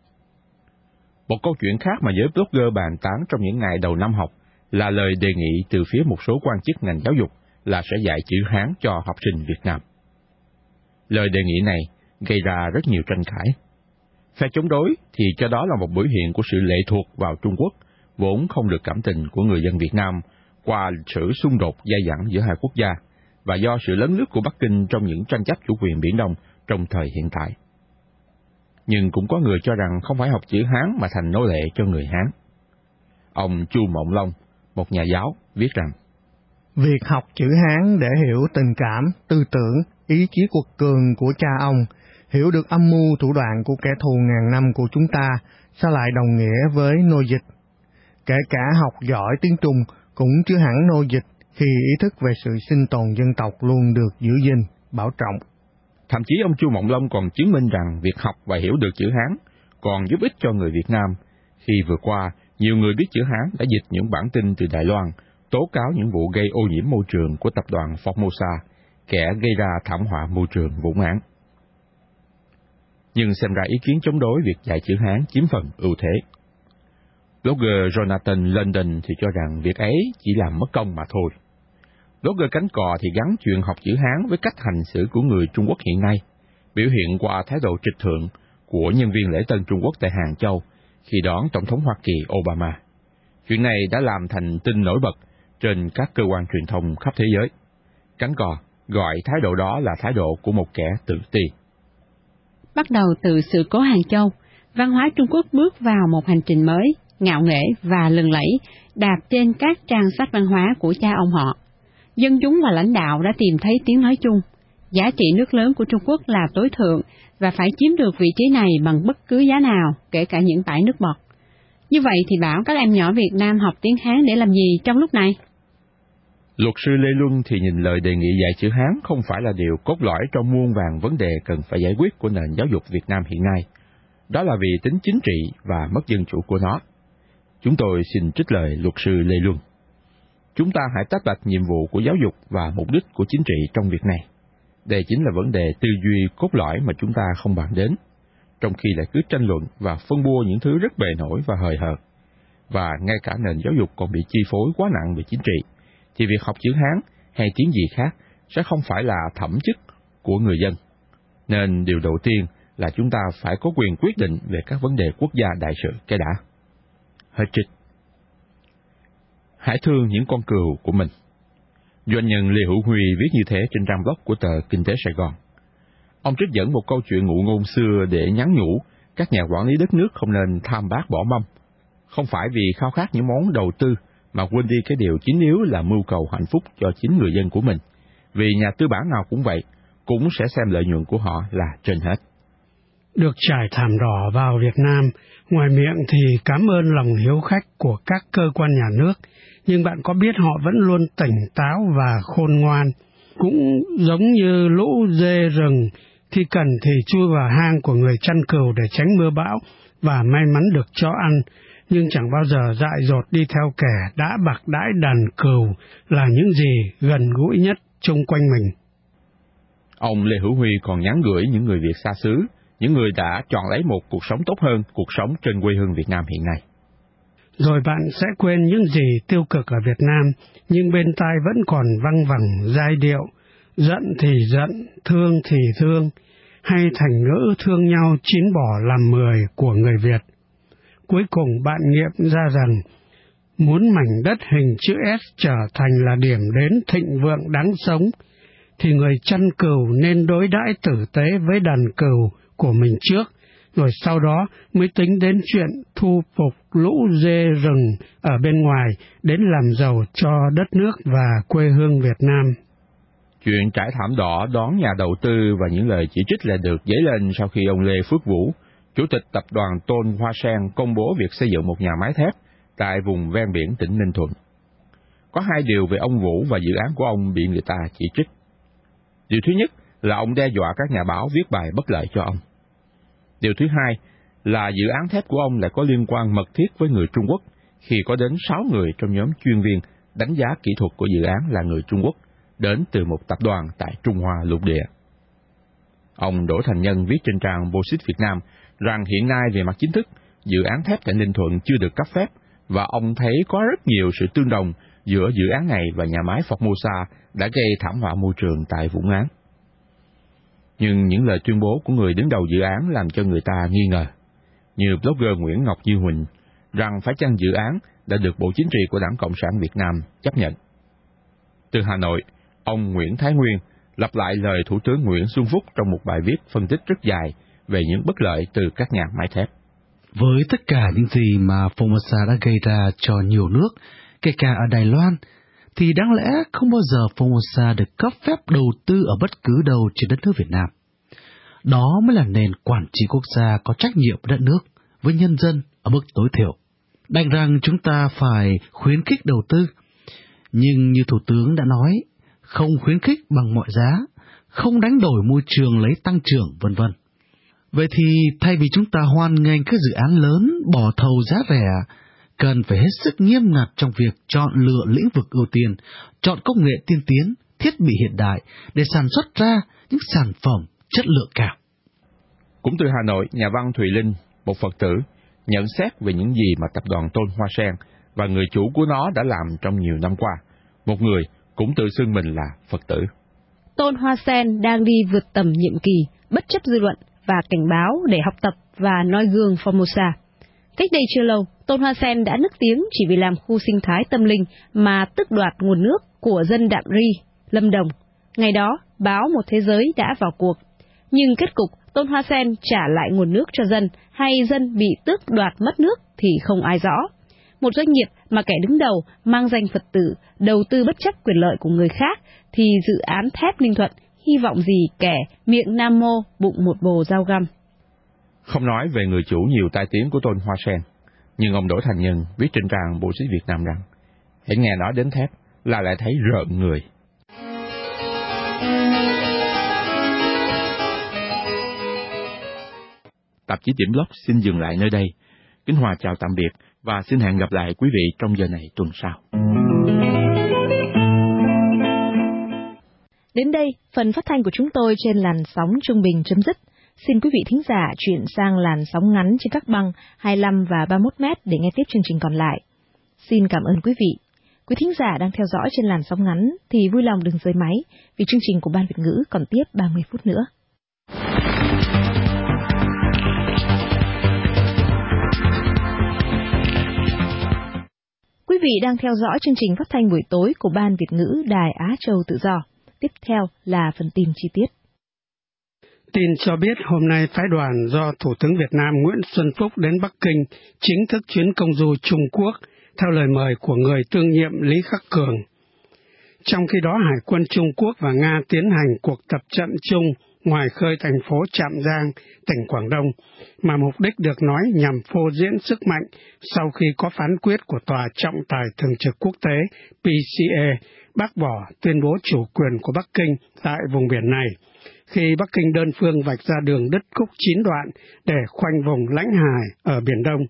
Một câu chuyện khác mà giới blogger bàn tán trong những ngày đầu năm học là lời đề nghị từ phía một số quan chức ngành giáo dục là sẽ dạy chữ Hán cho học sinh Việt Nam. Lời đề nghị này gây ra rất nhiều tranh cãi. Phe chống đối thì cho đó là một biểu hiện của sự lệ thuộc vào Trung Quốc, vốn không được cảm tình của người dân Việt Nam qua lịch sử xung đột dai dẳng giữa hai quốc gia, và do sự lấn lướt của Bắc Kinh trong những tranh chấp chủ quyền Biển Đông trong thời hiện tại. Nhưng cũng có người cho rằng không phải học chữ Hán mà thành nô lệ cho người Hán. Ông Chu Mộng Long, một nhà giáo, viết rằng việc học chữ Hán để hiểu tình cảm, tư tưởng, ý chí quật cường của cha ông, hiểu được âm mưu thủ đoạn của kẻ thù ngàn năm của chúng ta, sao lại đồng nghĩa với nô dịch. Kể cả học giỏi tiếng Trung cũng chưa hẳn nô dịch, khi ý thức về sự sinh tồn dân tộc luôn được giữ gìn, bảo trọng. Thậm chí ông Chu Mộng Long còn chứng minh rằng việc học và hiểu được chữ Hán còn giúp ích cho người Việt Nam, khi vừa qua nhiều người biết chữ Hán đã dịch những bản tin từ Đài Loan tố cáo những vụ gây ô nhiễm môi trường của tập đoàn Formosa, kẻ gây ra thảm họa môi trường Vũng Áng. Nhưng xem ra ý kiến chống đối việc dạy chữ Hán chiếm phần ưu thế. Blogger Jonathan London thì cho rằng việc ấy chỉ làm mất công mà thôi. Blogger Cánh Cò thì gắn chuyện học chữ Hán với cách hành xử của người Trung Quốc hiện nay, biểu hiện qua thái độ trịch thượng của nhân viên lễ tân Trung Quốc tại Hàng Châu khi đón Tổng thống Hoa Kỳ Obama. Chuyện này đã làm thành tin nổi bật trên các cơ quan truyền thông khắp thế giới. Cánh Cò gọi thái độ đó là thái độ của một kẻ tự ti. Bắt đầu từ sự cố Hàng Châu, văn hóa Trung Quốc bước vào một hành trình mới, ngạo nghễ và lừng lẫy, đạp trên các trang sách văn hóa của cha ông họ. Dân chúng và lãnh đạo đã tìm thấy tiếng nói chung. Giá trị nước lớn của Trung Quốc là tối thượng và phải chiếm được vị trí này bằng bất cứ giá nào, kể cả những bãi nước bọt. Như vậy thì bảo các em nhỏ Việt Nam học tiếng Hán để làm gì trong lúc này? Luật sư Lê Luân thì nhìn lời đề nghị dạy chữ Hán không phải là điều cốt lõi trong muôn vàn vấn đề cần phải giải quyết của nền giáo dục Việt Nam hiện nay. Đó là vì tính chính trị và mất dân chủ của nó. Chúng tôi xin trích lời luật sư Lê Luân. Chúng ta hãy tách bạch nhiệm vụ của giáo dục và mục đích của chính trị trong việc này. Đây chính là vấn đề tư duy cốt lõi mà chúng ta không bàn đến, trong khi lại cứ tranh luận và phân bua những thứ rất bề nổi và hời hợt. Và ngay cả nền giáo dục còn bị chi phối quá nặng về chính trị, thì việc học chữ Hán hay tiếng gì khác sẽ không phải là thẩm chức của người dân. Nên điều đầu tiên là chúng ta phải có quyền quyết định về các vấn đề quốc gia đại sự cái đã. Hết trích. Hãy thương những con cừu của mình. Doanh nhân Lê Hữu Huy viết như thế trên trang blog của tờ Kinh tế Sài Gòn. Ông trích dẫn một câu chuyện ngụ ngôn xưa để nhắn nhủ các nhà quản lý đất nước không nên tham bát bỏ mâm. Không phải vì khao khát những món đầu tư mà quên đi cái điều chính yếu là mưu cầu hạnh phúc cho chính người dân của mình. Vì nhà tư bản nào cũng vậy, cũng sẽ xem lợi nhuận của họ là trên hết. Được trải thảm đỏ vào Việt Nam, ngoài miệng thì cảm ơn lòng hiếu khách của các cơ quan nhà nước, nhưng bạn có biết họ vẫn luôn tỉnh táo và khôn ngoan. Cũng giống như lũ dê rừng, khi cần thì chui vào hang của người chăn cừu để tránh mưa bão và may mắn được cho ăn, nhưng chẳng bao giờ dại dột đi theo kẻ đã bạc đãi đàn cừu là những gì gần gũi nhất chung quanh mình. Ông Lê Hữu Huy còn nhắn gửi những người Việt xa xứ, những người đã chọn lấy một cuộc sống tốt hơn cuộc sống trên quê hương Việt Nam hiện nay. Rồi bạn sẽ quên những gì tiêu cực ở Việt Nam, nhưng bên tai vẫn còn văng vẳng giai điệu, giận thì giận, thương thì thương, hay thành ngữ thương nhau 9 bỏ làm 10 của người Việt. Cuối cùng bạn nghiệm ra rằng, muốn mảnh đất hình chữ S trở thành là điểm đến thịnh vượng đáng sống, thì người chăn cừu nên đối đãi tử tế với đàn cừu của mình trước, rồi sau đó mới tính đến chuyện thu phục lũ dê rừng ở bên ngoài đến làm giàu cho đất nước và quê hương Việt Nam. Chuyện trải thảm đỏ đón nhà đầu tư và những lời chỉ trích lại được dấy lên sau khi ông Lê Phước Vũ, Chủ tịch Tập đoàn Tôn Hoa Sen, công bố việc xây dựng một nhà máy thép tại vùng ven biển tỉnh Ninh Thuận. Có hai điều về ông Vũ và dự án của ông bị người ta chỉ trích. Điều thứ nhất là ông đe dọa các nhà báo viết bài bất lợi cho ông. Điều thứ hai là dự án thép của ông lại có liên quan mật thiết với người Trung Quốc, khi có đến 6 người trong nhóm chuyên viên đánh giá kỹ thuật của dự án là người Trung Quốc, đến từ một tập đoàn tại Trung Hoa lục địa. Ông Đỗ Thành Nhân viết trên trang Bauxit Việt Nam rằng hiện nay về mặt chính thức, dự án thép tại Ninh Thuận chưa được cấp phép, và ông thấy có rất nhiều sự tương đồng giữa dự án này và nhà máy Formosa đã gây thảm họa môi trường tại Vũng Áng. Nhưng những lời tuyên bố của người đứng đầu dự án làm cho người ta nghi ngờ, như blogger Nguyễn Ngọc Như Huỳnh, rằng phải chăng dự án đã được Bộ Chính trị của Đảng Cộng sản Việt Nam chấp nhận. Từ Hà Nội, ông Nguyễn Thái Nguyên lặp lại lời Thủ tướng Nguyễn Xuân Phúc trong một bài viết phân tích rất dài về những bất lợi từ các nhà máy thép. Với tất cả những gì mà Formosa đã gây ra cho nhiều nước, kể cả ở Đài Loan, thì đáng lẽ không bao giờ Formosa được cấp phép đầu tư ở bất cứ đâu trên đất nước Việt Nam. Đó mới là nền quản trị quốc gia có trách nhiệm với đất nước, với nhân dân ở mức tối thiểu. Đành rằng chúng ta phải khuyến khích đầu tư, nhưng như Thủ tướng đã nói, không khuyến khích bằng mọi giá, không đánh đổi môi trường lấy tăng trưởng, vân vân. Vậy thì thay vì chúng ta hoan nghênh các dự án lớn bỏ thầu giá rẻ, cần phải hết sức nghiêm ngặt trong việc chọn lựa lĩnh vực ưu tiên, chọn công nghệ tiên tiến, thiết bị hiện đại để sản xuất ra những sản phẩm chất lượng cao. Cũng từ Hà Nội, nhà văn Thùy Linh, một Phật tử, nhận xét về những gì mà tập đoàn Tôn Hoa Sen và người chủ của nó đã làm trong nhiều năm qua. Một người cũng tự xưng mình là Phật tử. Tôn Hoa Sen đang đi vượt tầm nhiệm kỳ, bất chấp dư luận và cảnh báo để học tập và noi gương Formosa. Cách đây chưa lâu, Tôn Hoa Sen đã nức tiếng chỉ vì làm khu sinh thái tâm linh mà tước đoạt nguồn nước của dân Đạm Ri, Lâm Đồng. Ngày đó, báo Một Thế Giới đã vào cuộc. Nhưng kết cục, Tôn Hoa Sen trả lại nguồn nước cho dân, hay dân bị tước đoạt mất nước thì không ai rõ. Một doanh nghiệp mà kẻ đứng đầu mang danh Phật tử, đầu tư bất chấp quyền lợi của người khác, thì dự án thép Ninh Thuận hy vọng gì kẻ miệng nam mô, bụng một bồ dao găm. Không nói về người chủ nhiều tai tiếng của Tôn Hoa Sen, nhưng ông Đỗ Thành Nhân viết trên trang Bauxit Việt Nam rằng, hãy nghe nói đến thép là lại thấy rợn người. Tạp chí Điểm Blog xin dừng lại nơi đây. Kính Hòa chào tạm biệt và xin hẹn gặp lại quý vị trong giờ này tuần sau. Đến đây, phần phát thanh của chúng tôi trên làn sóng trung bình chấm dứt. Xin quý vị thính giả chuyển sang làn sóng ngắn trên các băng 25 và 31 mét để nghe tiếp chương trình còn lại. Xin cảm ơn quý vị. Quý thính giả đang theo dõi trên làn sóng ngắn thì vui lòng đừng rời máy vì chương trình của Ban Việt ngữ còn tiếp 30 phút nữa. Quý vị đang theo dõi chương trình phát thanh buổi tối của Ban Việt ngữ Đài Á Châu Tự Do. Tiếp theo là phần tin chi tiết. Tin cho biết hôm nay phái đoàn do Thủ tướng Việt Nam Nguyễn Xuân Phúc đến Bắc Kinh chính thức chuyến công du Trung Quốc theo lời mời của người tương nhiệm Lý Khắc Cường. Trong khi đó, Hải quân Trung Quốc và Nga tiến hành cuộc tập trận chung ngoài khơi thành phố Trạm Giang, tỉnh Quảng Đông, mà mục đích được nói nhằm phô diễn sức mạnh sau khi có phán quyết của Tòa trọng tài thường trực quốc tế PCA bác bỏ tuyên bố chủ quyền của Bắc Kinh tại vùng biển này, khi Bắc Kinh đơn phương vạch ra đường đứt khúc 9 đoạn để khoanh vùng lãnh hải ở Biển Đông.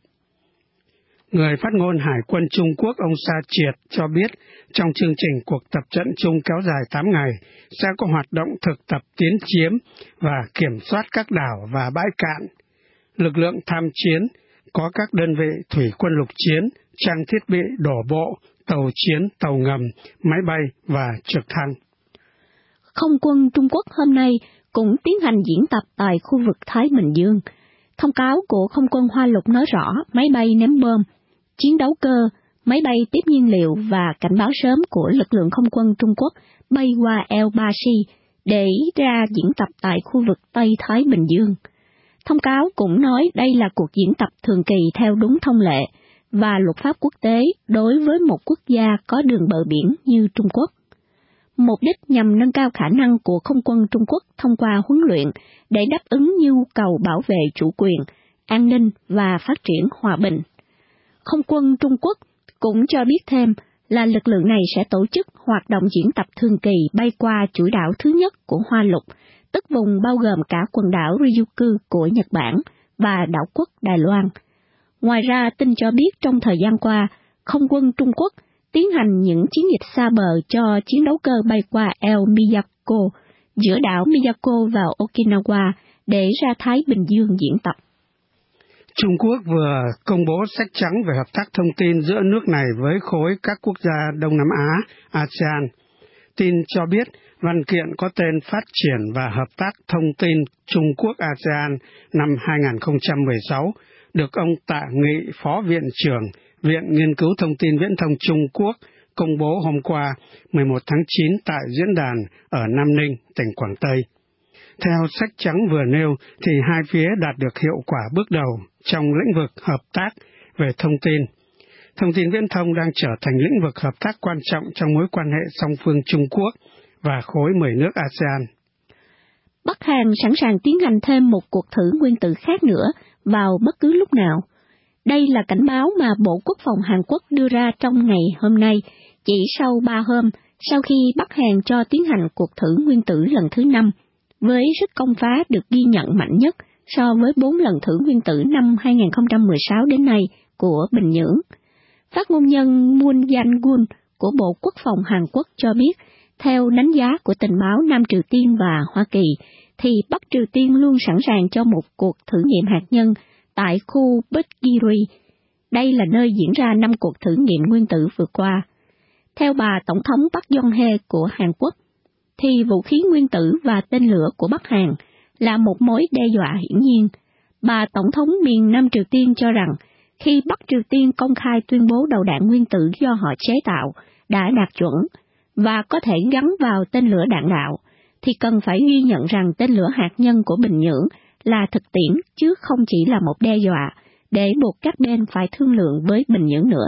Người phát ngôn Hải quân Trung Quốc ông Sa Triệt cho biết trong chương trình cuộc tập trận chung kéo dài 8 ngày sẽ có hoạt động thực tập tiến chiếm và kiểm soát các đảo và bãi cạn. Lực lượng tham chiến có các đơn vị thủy quân lục chiến, trang thiết bị đổ bộ, tàu chiến, tàu ngầm, máy bay và trực thăng. Không quân Trung Quốc hôm nay cũng tiến hành diễn tập tại khu vực Thái Bình Dương. Thông cáo của Không quân Hoa Lục nói rõ máy bay ném bom, chiến đấu cơ, máy bay tiếp nhiên liệu và cảnh báo sớm của lực lượng không quân Trung Quốc bay qua eo Ba Si để ra diễn tập tại khu vực Tây Thái Bình Dương. Thông cáo cũng nói đây là cuộc diễn tập thường kỳ theo đúng thông lệ và luật pháp quốc tế đối với một quốc gia có đường bờ biển như Trung Quốc. Mục đích nhằm nâng cao khả năng của không quân Trung Quốc thông qua huấn luyện để đáp ứng nhu cầu bảo vệ chủ quyền, an ninh và phát triển hòa bình. Không quân Trung Quốc cũng cho biết thêm là lực lượng này sẽ tổ chức hoạt động diễn tập thường kỳ bay qua chuỗi đảo thứ nhất của Hoa Lục, tức vùng bao gồm cả quần đảo Ryukyu của Nhật Bản và đảo quốc Đài Loan. Ngoài ra, tin cho biết trong thời gian qua, không quân Trung Quốc tiến hành những chiến dịch xa bờ cho chiến đấu cơ bay qua eo Miyako, giữa đảo Miyako và Okinawa để ra Thái Bình Dương diễn tập. Trung Quốc vừa công bố sách trắng về hợp tác thông tin giữa nước này với khối các quốc gia Đông Nam Á, ASEAN. Tin cho biết văn kiện có tên Phát triển và Hợp tác Thông tin Trung Quốc-ASEAN năm 2016 được ông Tạ Nghị, Phó Viện trưởng Viện Nghiên cứu Thông tin Viễn thông Trung Quốc công bố hôm qua 11 tháng 9 tại diễn đàn ở Nam Ninh, tỉnh Quảng Tây. Theo sách trắng vừa nêu thì hai phía đạt được hiệu quả bước đầu trong lĩnh vực hợp tác về thông tin. Thông tin viễn thông đang trở thành lĩnh vực hợp tác quan trọng trong mối quan hệ song phương Trung Quốc và khối 10 nước ASEAN. Bắc Hàn sẵn sàng tiến hành thêm một cuộc thử nguyên tử khác nữa vào bất cứ lúc nào. Đây là cảnh báo mà Bộ Quốc phòng Hàn Quốc đưa ra trong ngày hôm nay, chỉ sau 3 hôm sau khi Bắc Hàn cho tiến hành cuộc thử nguyên tử lần thứ 5, với sức công phá được ghi nhận mạnh nhất so với 4 lần thử nguyên tử năm 2016 đến nay của Bình Nhưỡng. Phát ngôn nhân Moon Jae-gun của Bộ Quốc phòng Hàn Quốc cho biết, theo đánh giá của tình báo Nam Triều Tiên và Hoa Kỳ, thì Bắc Triều Tiên luôn sẵn sàng cho một cuộc thử nghiệm hạt nhân tại khu Butgiri. Đây là nơi diễn ra 5 cuộc thử nghiệm nguyên tử vừa qua. Theo bà Tổng thống Park Geun-hye của Hàn Quốc, thì vũ khí nguyên tử và tên lửa của Bắc Hàn là một mối đe dọa hiển nhiên. Bà Tổng thống miền Nam Triều Tiên cho rằng, khi Bắc Triều Tiên công khai tuyên bố đầu đạn nguyên tử do họ chế tạo đã đạt chuẩn và có thể gắn vào tên lửa đạn đạo, thì cần phải ghi nhận rằng tên lửa hạt nhân của Bình Nhưỡng là thực tiễn chứ không chỉ là một đe dọa, để buộc các bên phải thương lượng với Bình Nhưỡng nữa.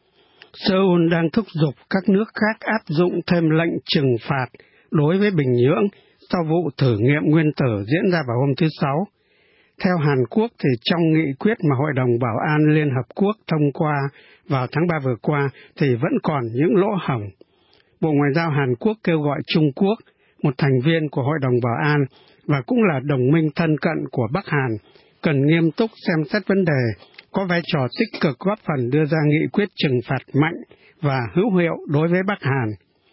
Seoul đang thúc giục các nước khác áp dụng thêm lệnh trừng phạt đối với Bình Nhưỡng sau vụ thử nghiệm nguyên tử diễn ra vào hôm thứ Sáu. Theo Hàn Quốc thì trong nghị quyết mà Hội đồng Bảo an Liên Hợp Quốc thông qua vào tháng 3 vừa qua thì vẫn còn những lỗ hổng. Bộ Ngoại giao Hàn Quốc kêu gọi Trung Quốc, một thành viên của Hội đồng Bảo an và cũng là đồng minh thân cận của Bắc Hàn, cần nghiêm túc xem xét vấn đề, có vai trò tích cực góp phần đưa ra nghị quyết trừng phạt mạnh và hữu hiệu đối với Bắc Hàn.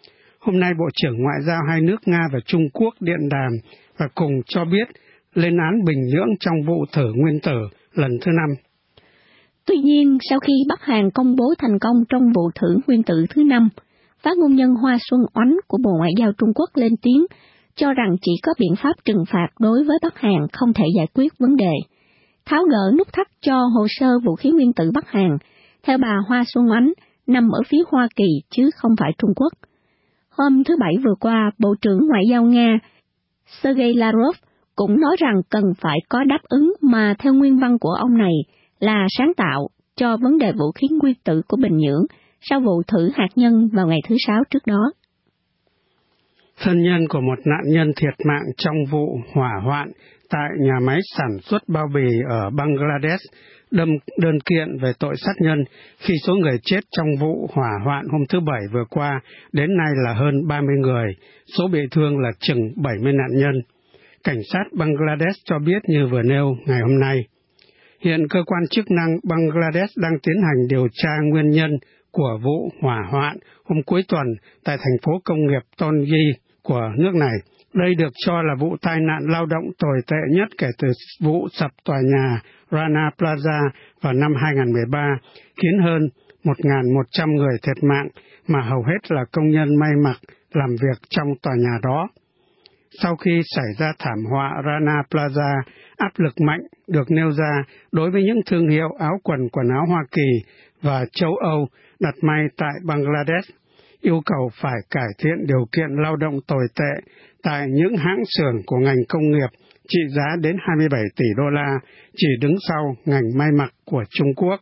Hôm nay Bộ trưởng Ngoại giao hai nước Nga và Trung Quốc điện đàm và cùng cho biết lên án Bình Nhưỡng trong vụ thử nguyên tử lần thứ 5. Tuy nhiên, sau khi Bắc Hàn công bố thành công trong vụ thử nguyên tử thứ 5, phát ngôn nhân Hoa Xuân Oánh của Bộ Ngoại giao Trung Quốc lên tiếng, cho rằng chỉ có biện pháp trừng phạt đối với Bắc Hàn không thể giải quyết vấn đề. Tháo gỡ nút thắt cho hồ sơ vũ khí nguyên tử Bắc Hàn, theo bà Hoa Xuân Oánh, nằm ở phía Hoa Kỳ chứ không phải Trung Quốc. Hôm thứ Bảy vừa qua, Bộ trưởng Ngoại giao Nga Sergei Lavrov cũng nói rằng cần phải có đáp ứng mà theo nguyên văn của ông này là sáng tạo cho vấn đề vũ khí nguyên tử của Bình Nhưỡng sau vụ thử hạt nhân vào ngày thứ Sáu trước đó. Thân nhân của một nạn nhân thiệt mạng trong vụ hỏa hoạn tại nhà máy sản xuất bao bì ở Bangladesh đâm đơn kiện về tội sát nhân khi số người chết trong vụ hỏa hoạn hôm thứ Bảy vừa qua đến nay là hơn 30 người, số bị thương là chừng 70 nạn nhân. Cảnh sát Bangladesh cho biết như vừa nêu ngày hôm nay. Hiện cơ quan chức năng Bangladesh đang tiến hành điều tra nguyên nhân của vụ hỏa hoạn hôm cuối tuần tại thành phố công nghiệp Tongi của nước này. Đây được cho là vụ tai nạn lao động tồi tệ nhất kể từ vụ sập tòa nhà Rana Plaza vào năm 2013, khiến hơn 1.100 người thiệt mạng, mà hầu hết là công nhân may mặc làm việc trong tòa nhà đó. Sau khi xảy ra thảm họa Rana Plaza, áp lực mạnh được nêu ra đối với những thương hiệu áo quần áo Hoa Kỳ và châu Âu đặt may tại Bangladesh, yêu cầu phải cải thiện điều kiện lao động tồi tệ tại những hãng xưởng của ngành công nghiệp trị giá đến 27 tỷ đô la, chỉ đứng sau ngành may mặc của Trung Quốc.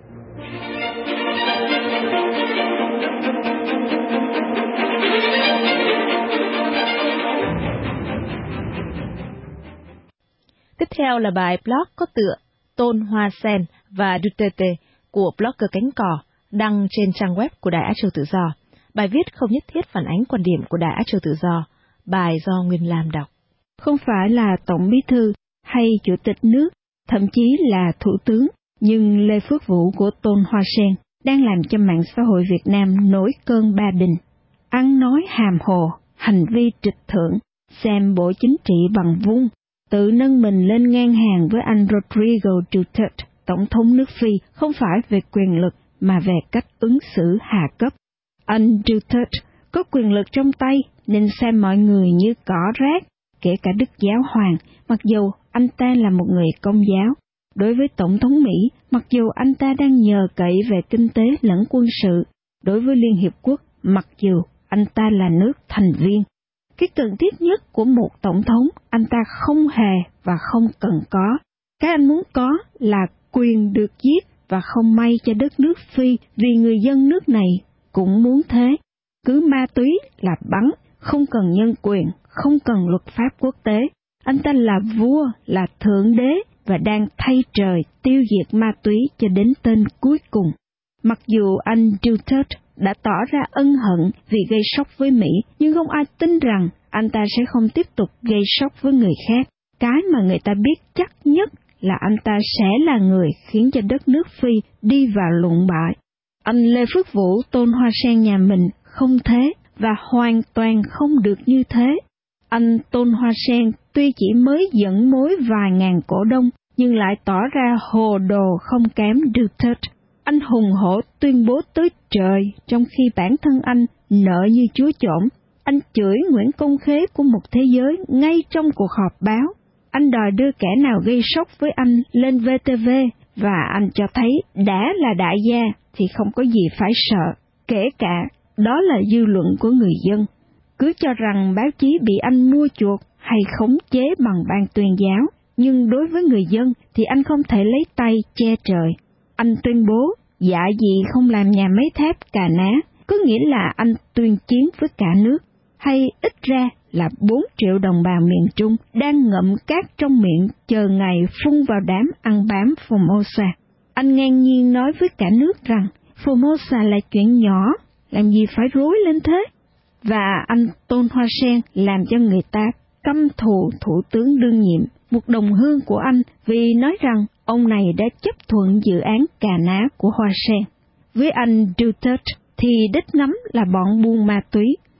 Tiếp theo là bài blog có tựa Tôn Hoa Sen và Duterte của blogger Cánh Cò, đăng trên trang web của Đài Á Châu Tự Do. Bài viết không nhất thiết phản ánh quan điểm của Đài Á Châu Tự Do. Bài do Nguyên Lam đọc. Không phải là Tổng Bí thư hay Chủ tịch nước, thậm chí là Thủ tướng, nhưng Lê Phước Vũ của Tôn Hoa Sen đang làm cho mạng xã hội Việt Nam nổi cơn ba đình. Ăn nói hàm hồ, hành vi trịch thượng, xem bộ chính trị bằng vuông, tự nâng mình lên ngang hàng với anh Rodrigo Duterte, Tổng thống nước Phi, không phải về quyền lực mà về cách ứng xử hạ cấp. Anh Duterte có quyền lực trong tay nên xem mọi người như cỏ rác, kể cả Đức Giáo Hoàng, mặc dù anh ta là một người Công giáo. Đối với Tổng thống Mỹ, mặc dù anh ta đang nhờ cậy về kinh tế lẫn quân sự, đối với Liên Hiệp Quốc, mặc dù anh ta là nước thành viên. Cái cần thiết nhất của một tổng thống, anh ta không hề và không cần có. Cái anh muốn có là quyền được giết và không may cho đất nước Phi vì người dân nước này cũng muốn thế. Cứ ma túy là bắn, không cần nhân quyền, không cần luật pháp quốc tế. Anh ta là vua, là thượng đế và đang thay trời tiêu diệt ma túy cho đến tên cuối cùng. Mặc dù anh Duterte đã tỏ ra ân hận vì gây sốc với Mỹ, nhưng không ai tin rằng anh ta sẽ không tiếp tục gây sốc với người khác. Cái mà người ta biết chắc nhất là anh ta sẽ là người khiến cho đất nước Phi đi vào lụng bại. Anh Lê Phước Vũ Tôn Hoa Sen nhà mình không thế và hoàn toàn không được như thế. Anh Tôn Hoa Sen tuy chỉ mới dẫn mối vài ngàn cổ đông nhưng lại tỏ ra hồ đồ không kém Duterte. Anh hùng hổ tuyên bố tới trời trong khi bản thân anh nợ như chúa trổm. Anh chửi Nguyễn Công Khế của một thế giới ngay trong cuộc họp báo. Anh đòi đưa kẻ nào gây sốc với anh lên VTV và anh cho thấy đã là đại gia thì không có gì phải sợ, kể cả đó là dư luận của người dân. Cứ cho rằng báo chí bị anh mua chuộc hay khống chế bằng ban tuyên giáo, nhưng đối với người dân thì anh không thể lấy tay che trời. Anh tuyên bố dạ gì không làm nhà máy thép Cà Ná, có nghĩa là anh tuyên chiến với cả nước, hay ít ra là 4 triệu đồng bào miền Trung đang ngậm cát trong miệng chờ ngày phun vào đám ăn bám Formosa. Anh ngang nhiên nói với cả nước rằng Formosa là chuyện nhỏ, làm gì phải rối lên thế. Và anh Tôn Hoa Sen làm cho người ta căm thù Thủ tướng đương nhiệm, một đồng hương của anh, vì nói rằng ông này đã chấp thuận dự án Cà Ná của Hoa Sen. Với anh Duterte thì đích ngắm là bọn buôn ma túy,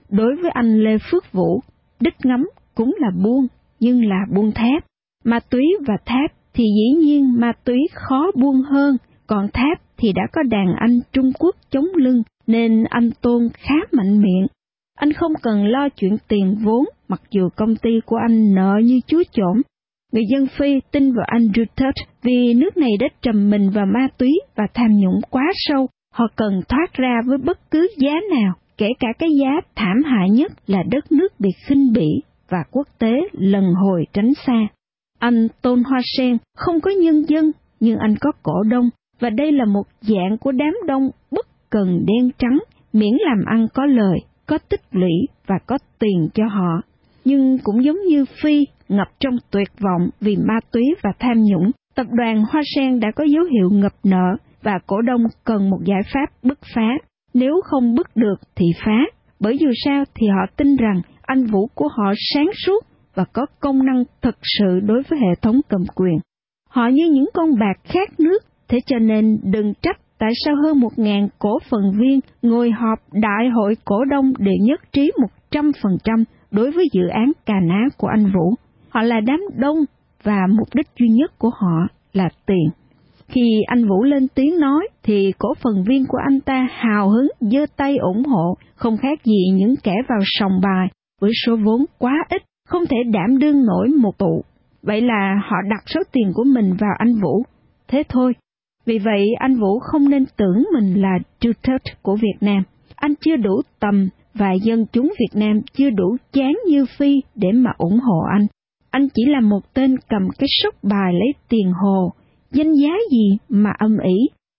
Đối với anh Lê Phước Vũ, đích ngắm cũng là buôn, nhưng là buôn thép. Ma túy và thép thì dĩ nhiên ma túy khó buôn hơn, còn thép thì đã có đàn anh Trung Quốc chống lưng, nên anh Tôn khá mạnh miệng. Anh không cần lo chuyện tiền vốn, mặc dù công ty của anh nợ như chúa chổm. Người dân Phi tin vào anh Duterte vì nước này đã trầm mình vào ma túy và tham nhũng quá sâu. Họ cần thoát ra với bất cứ giá nào, kể cả cái giá thảm hại nhất là đất nước bị khinh bỉ và quốc tế lần hồi tránh xa. Anh Tôn Hoa Sen không có nhân dân, nhưng anh có cổ đông, và đây là một dạng của đám đông bất cần đen trắng, miễn làm ăn có lời, có tích lũy và có tiền cho họ. Nhưng cũng giống như Phi ngập trong tuyệt vọng vì ma túy và tham nhũng, tập đoàn Hoa Sen đã có dấu hiệu ngập nợ và cổ đông cần một giải pháp bứt phá. Nếu không bứt được thì phá, bởi dù sao thì họ tin rằng anh Vũ của họ sáng suốt và có công năng thực sự đối với hệ thống cầm quyền. Họ như những con bạc khát nước, thế cho nên đừng trách tại sao hơn 1.000 cổ phần viên ngồi họp đại hội cổ đông đều nhất trí 100% đối với dự án Cà Ná của anh Vũ. Họ là đám đông và mục đích duy nhất của họ là tiền. Khi anh Vũ lên tiếng nói thì cổ phần viên của anh ta hào hứng giơ tay ủng hộ, không khác gì những kẻ vào sòng bài với số vốn quá ít, không thể đảm đương nổi một tụ. Vậy là họ đặt số tiền của mình vào anh Vũ. Thế thôi. Vì vậy anh Vũ không nên tưởng mình là Duterte của Việt Nam. Anh chưa đủ tầm và dân chúng Việt Nam chưa đủ chán như Phi để mà ủng hộ anh. Anh chỉ là một tên cầm cái sóc bài lấy tiền hồ. Danh giá gì mà âm ỉ?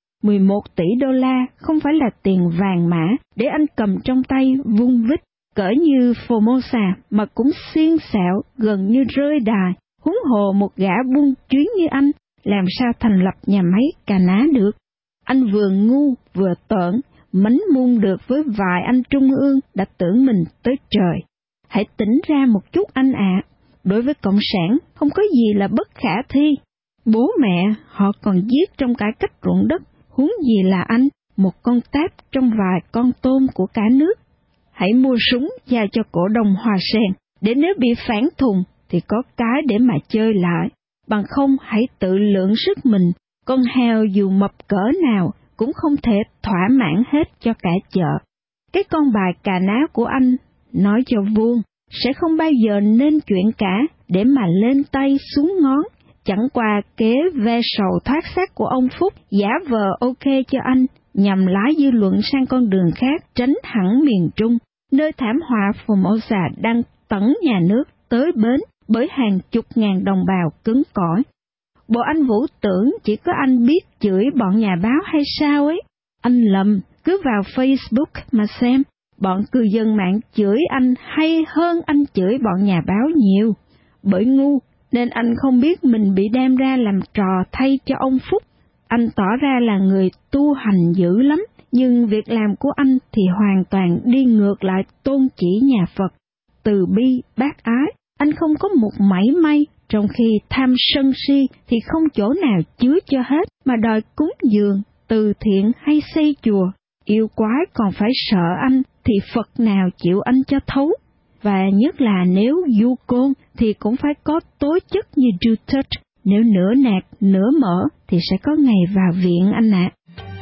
11 tỷ đô la không phải là tiền vàng mã để anh cầm trong tay vung vít, cỡ như Formosa mà cũng xiên xẹo gần như rơi đài. Huống hồ một gã buôn chuyến như anh, làm sao thành lập nhà máy Cà Ná được? Anh vừa ngu vừa tởn, mánh mung được với vài anh trung ương đã tưởng mình tới trời. Hãy tỉnh ra một chút anh ạ. Đối với Cộng sản không có gì là bất khả thi. Bố mẹ họ còn giết trong cải cách ruộng đất, huống gì là anh, một con tép trong vài con tôm của cả nước. Hãy mua súng giao cho cổ đông Hoa Sen, để nếu bị phản thùng thì có cái để mà chơi lại. Bằng không hãy tự lượng sức mình, con heo dù mập cỡ nào cũng không thể thỏa mãn hết cho cả chợ. Cái con bài Cà Ná của anh, nói cho vuông, sẽ không bao giờ nên chuyện cả để mà lên tay xuống ngón. Chẳng qua kế ve sầu thoát xác của ông Phúc giả vờ ok cho anh, nhằm lái dư luận sang con đường khác, tránh hẳn miền Trung, nơi thảm họa Formosa đang tẩn nhà nước tới bến bởi hàng chục ngàn đồng bào cứng cỏi. Bộ anh Vũ tưởng chỉ có anh biết chửi bọn nhà báo hay sao ấy? Anh lầm, cứ vào Facebook mà xem, bọn cư dân mạng chửi anh hay hơn anh chửi bọn nhà báo nhiều. Bởi ngu, nên anh không biết mình bị đem ra làm trò thay cho ông Phúc. Anh tỏ ra là người tu hành dữ lắm, nhưng việc làm của anh thì hoàn toàn đi ngược lại tôn chỉ nhà Phật. Từ bi, bác ái, anh không có một mảy may, trong khi tham sân si thì không chỗ nào chứa cho hết, mà đòi cúng dường, từ thiện hay xây chùa. Yêu quái còn phải sợ anh, thì Phật nào chịu anh cho thấu. Và nhất là nếu du côn thì cũng phải có tố chất như Duterte, nếu nửa nạt nửa mỡ thì sẽ có ngày vào viện anh ạ.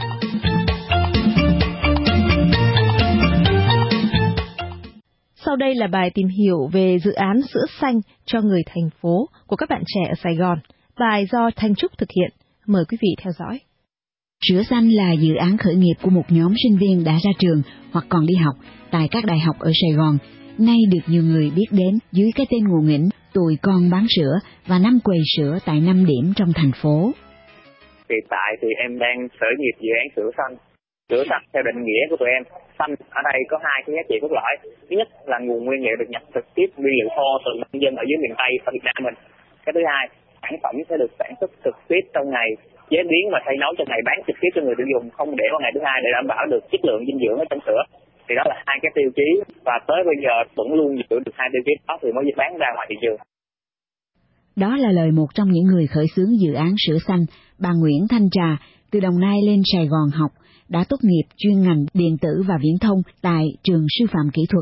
Sau đây là bài tìm hiểu về dự án sữa xanh cho người thành phố của các bạn trẻ ở Sài Gòn. Bài do Thanh Trúc thực hiện. Mời quý vị theo dõi. Sữa xanh là dự án khởi nghiệp của một nhóm sinh viên đã ra trường hoặc còn đi học tại các đại học ở Sài Gòn, nay được nhiều người biết đến dưới cái tên ngụ nghĩnh Tụi Con Bán Sữa và 5 quầy sữa tại 5 điểm trong thành phố. Hiện tại thì em đang khởi nghiệp dự án sữa xanh. Sữa sạch theo định nghĩa của tụi em, xanh ở đây có hai cái giá trị cốt lõi. Thứ nhất là nguồn nguyên liệu được nhập trực tiếp nguyên liệu thô từ nông dân ở dưới miền Tây và Việt Nam mình. Cái thứ hai, sản phẩm sẽ được sản xuất trực tiếp trong ngày, chế biến và thay nấu trong ngày, bán trực tiếp cho người tiêu dùng, không để vào ngày thứ hai, để đảm bảo được chất lượng dinh dưỡng ở trong sữa. Thì đó là hai cái tiêu chí, và tới bây giờ vẫn luôn giữ được hai tiêu chí đó thì mới bán ra ngoài thị trường. Đó là lời một trong những người khởi xướng dự án sữa xanh, bà Nguyễn Thanh Trà, từ Đồng Nai lên Sài Gòn học, đã tốt nghiệp chuyên ngành điện tử và viễn thông tại trường sư phạm kỹ thuật.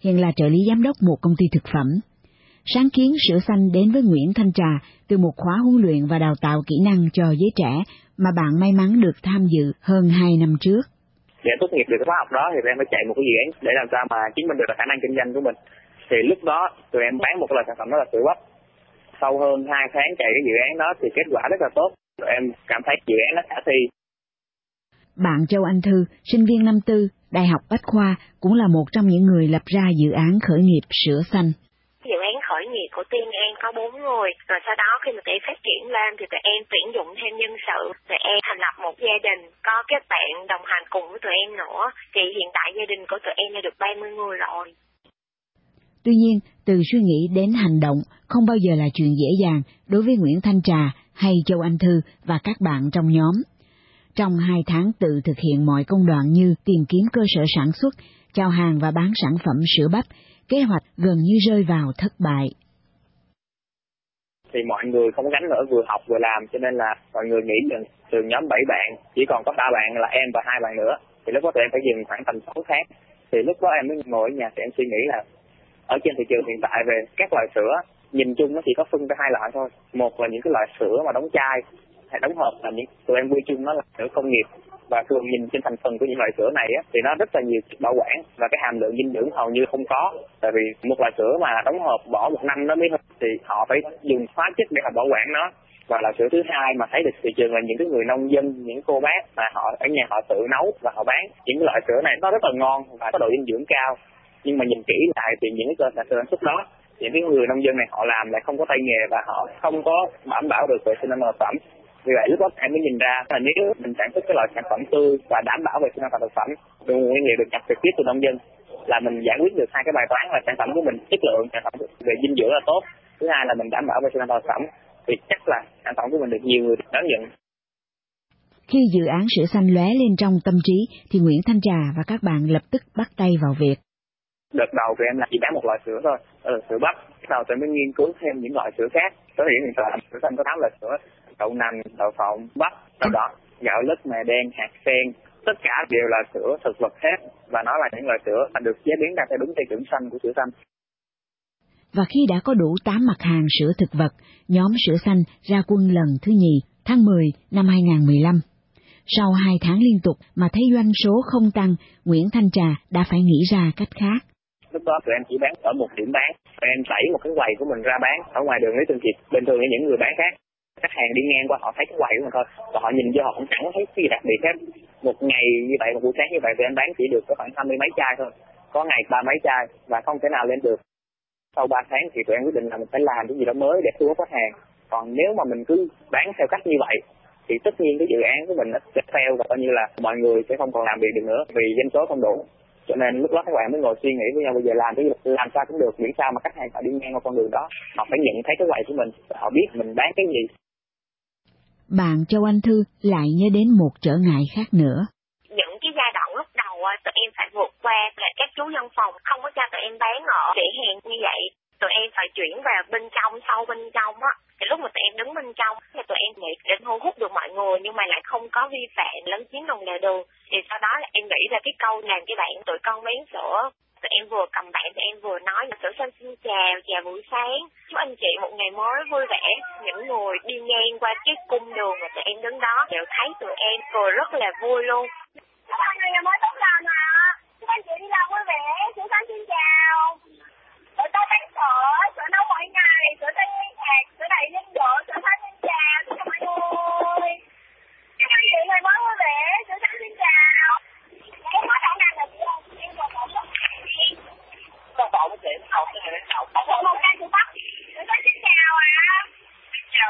hiện là trợ lý giám đốc một công ty thực phẩm. Sáng kiến Sữa Xanh đến với Nguyễn Thanh Trà từ một khóa huấn luyện và đào tạo kỹ năng cho giới trẻ mà bạn may mắn được tham dự hơn 2 năm trước. Để tốt nghiệp được cái khóa học đó thì tụi em phải chạy một cái dự án để làm sao mà chứng minh được khả năng kinh doanh của mình. Thì lúc đó tụi em bán một loại sản phẩm đó là sữa bắp. Sau hơn 2 tháng chạy cái dự án đó thì kết quả rất là tốt. Tụi em cảm thấy dự án nó khả thi. Bạn Châu Anh Thư, sinh viên năm 4, Đại học Bách Khoa, cũng là một trong những người lập ra dự án khởi nghiệp Sữa Xanh. Dự án khởi nghiệp của team em có 4 người, rồi sau đó khi mà tụi em phát triển lên thì tụi em tuyển dụng thêm nhân sự, tụi em thành lập một gia đình, có các bạn đồng hành cùng với tụi em nữa, thì hiện tại gia đình của tụi em đã được 30 người rồi. Tuy nhiên, từ suy nghĩ đến hành động không bao giờ là chuyện dễ dàng đối với Nguyễn Thanh Trà hay Châu Anh Thư và các bạn trong nhóm. Trong 2 tháng tự thực hiện mọi công đoạn như tìm kiếm cơ sở sản xuất, chào hàng và bán sản phẩm sữa bắp, kế hoạch gần như rơi vào thất bại. Thì mọi người không gánh nổi vừa học vừa làm, cho nên là mọi người nghĩ rằng từ nhóm 7 bạn chỉ còn có 3 bạn là em và 2 bạn nữa. Thì lúc đó tụi em phải dừng khoảng tầm 6 tháng. Thì lúc đó em mới ngồi ở nhà thì em suy nghĩ là ở trên thị trường hiện tại về các loại sữa, nhìn chung nó chỉ có phân ra 2 loại thôi. Một là những cái loại sữa mà đóng chai hay đóng hộp, là những tụi em quy chung nó là sữa công nghiệp, và thường nhìn trên thành phần của những loại sữa này á, thì nó rất là nhiều bảo quản và cái hàm lượng dinh dưỡng hầu như không có. Tại vì một loại sữa mà đóng hộp bỏ 1 năm nó mới hết thì họ phải dùng hóa chất để họ bảo quản nó. Và là sữa thứ hai mà thấy được thị trường là những cái người nông dân, những cô bác mà họ ở nhà họ tự nấu và họ bán. Những cái loại sữa này nó rất là ngon và có độ dinh dưỡng cao, nhưng mà nhìn kỹ lại thì những cái cơ sở sản xuất đó, những cái người nông dân này họ làm lại không có tay nghề và họ không có đảm bảo được vệ sinh an toàn thực phẩm. Vì vậy lúc đó em mới nhìn ra là nếu mình sản xuất cái loại sản phẩm tươi và đảm bảo vệ sinh an toàn thực phẩm từ nguồn nguyên liệu được nhập trực tiếp từ nông dân, là mình giải quyết được 2 cái bài toán là sản phẩm của mình chất lượng, sản phẩm về dinh dưỡng là tốt, thứ hai là mình đảm bảo vệ sinh an toàn thực phẩm, thì chắc là sản phẩm của mình được nhiều người đón nhận. Khi dự án Sữa Xanh lóe lên trong tâm trí thì Nguyễn Thanh Trà và các bạn lập tức bắt tay vào việc. Đợt đầu tụi em là chỉ bán một loại sữa thôi, đó là sữa bắp. Sau tụi em mới nghiên cứu thêm những loại sữa khác. Tới hiện tại Sữa Xanh có 8 loại sữa: đậu nành, đậu phộng, bắp, sau đó gạo lứt, mè đen, hạt sen. Tất cả đều là sữa thực vật hết, và nó là những loại sữa mà được chế biến ra theo đúng tiêu chuẩn xanh của Sữa Xanh. Và khi đã có đủ 8 mặt hàng sữa thực vật, nhóm Sữa Xanh ra quân lần thứ nhì tháng 10 năm 2015. Sau 2 tháng liên tục mà thấy doanh số không tăng, Nguyễn Thanh Trà đã phải nghĩ ra cách khác. Lúc đó tụi em chỉ bán ở một điểm bán, tụi em đẩy một cái quầy của mình ra bán ở ngoài đường Lý Thường Kiệt. Bình thường những người bán khác, khách hàng đi ngang qua họ thấy cái quầy của mình thôi, và họ nhìn vô họ cũng chẳng thấy cái gì đặc biệt hết. Một ngày như vậy, một buổi sáng như vậy tụi em bán chỉ được có khoảng 20 mấy chai thôi, có ngày 30 mấy chai và không thể nào lên được. Sau 3 tháng thì tụi em quyết định là mình phải làm cái gì đó mới để thu hút khách hàng. Còn nếu mà mình cứ bán theo cách như vậy thì tất nhiên cái dự án của mình nó sẽ fail và coi như là mọi người sẽ không còn làm việc được nữa vì doanh số không đủ. Cho nên lúc đó các bạn mới ngồi suy nghĩ với nhau, bây giờ làm sao cũng được, miễn sao mà khách hàng họ đi ngang qua con đường đó, họ phải nhận thấy cái quầy của mình, họ biết mình bán cái gì. Bạn Châu Anh Thư lại nhớ đến một trở ngại khác nữa. Những cái giai đoạn lúc đầu tụi em phải vượt qua là các chú văn phòng không có cho tụi em bán ở vỉa hè như vậy, tụi em phải chuyển vào bên trong, sâu bên trong á. Thì lúc mà tụi em đứng bên trong thì tụi em nghĩ để thu hút được mọi người nhưng mà lại không có vi phạm lấn chiếm lòng lề đường. Thì sau đó là em nghĩ ra cái câu làm cái bạn tụi con bán sữa. Tụi em vừa cầm bạn tụi em vừa nói là Sữa Xanh xin chào buổi sáng, chúc anh chị một ngày mới vui vẻ. Những người đi ngang qua cái cung đường mà tụi em đứng đó đều thấy tụi em cười rất là vui luôn. Các bạn ngày mới tốt lành mà, chúc anh chị đi làm vui vẻ. Sữa Xanh xin chào. Tụi tôi bán sữa nấu mỗi ngày, sữa tây nguyên hạt, sữa đầy dinh dưỡng. Sữa Xanh xin chào, xin chào mọi người. Chúc anh chị ngày mới vui vẻ. Sữa Xanh xin chào. Em có đậu nành là chưa? Em còn đậu nành. Đậu phộng chị, đậu cái này đậu. Đậu phộng 1 cây sữa bắp. Sữa Xanh xin chào ạ. Xin chào.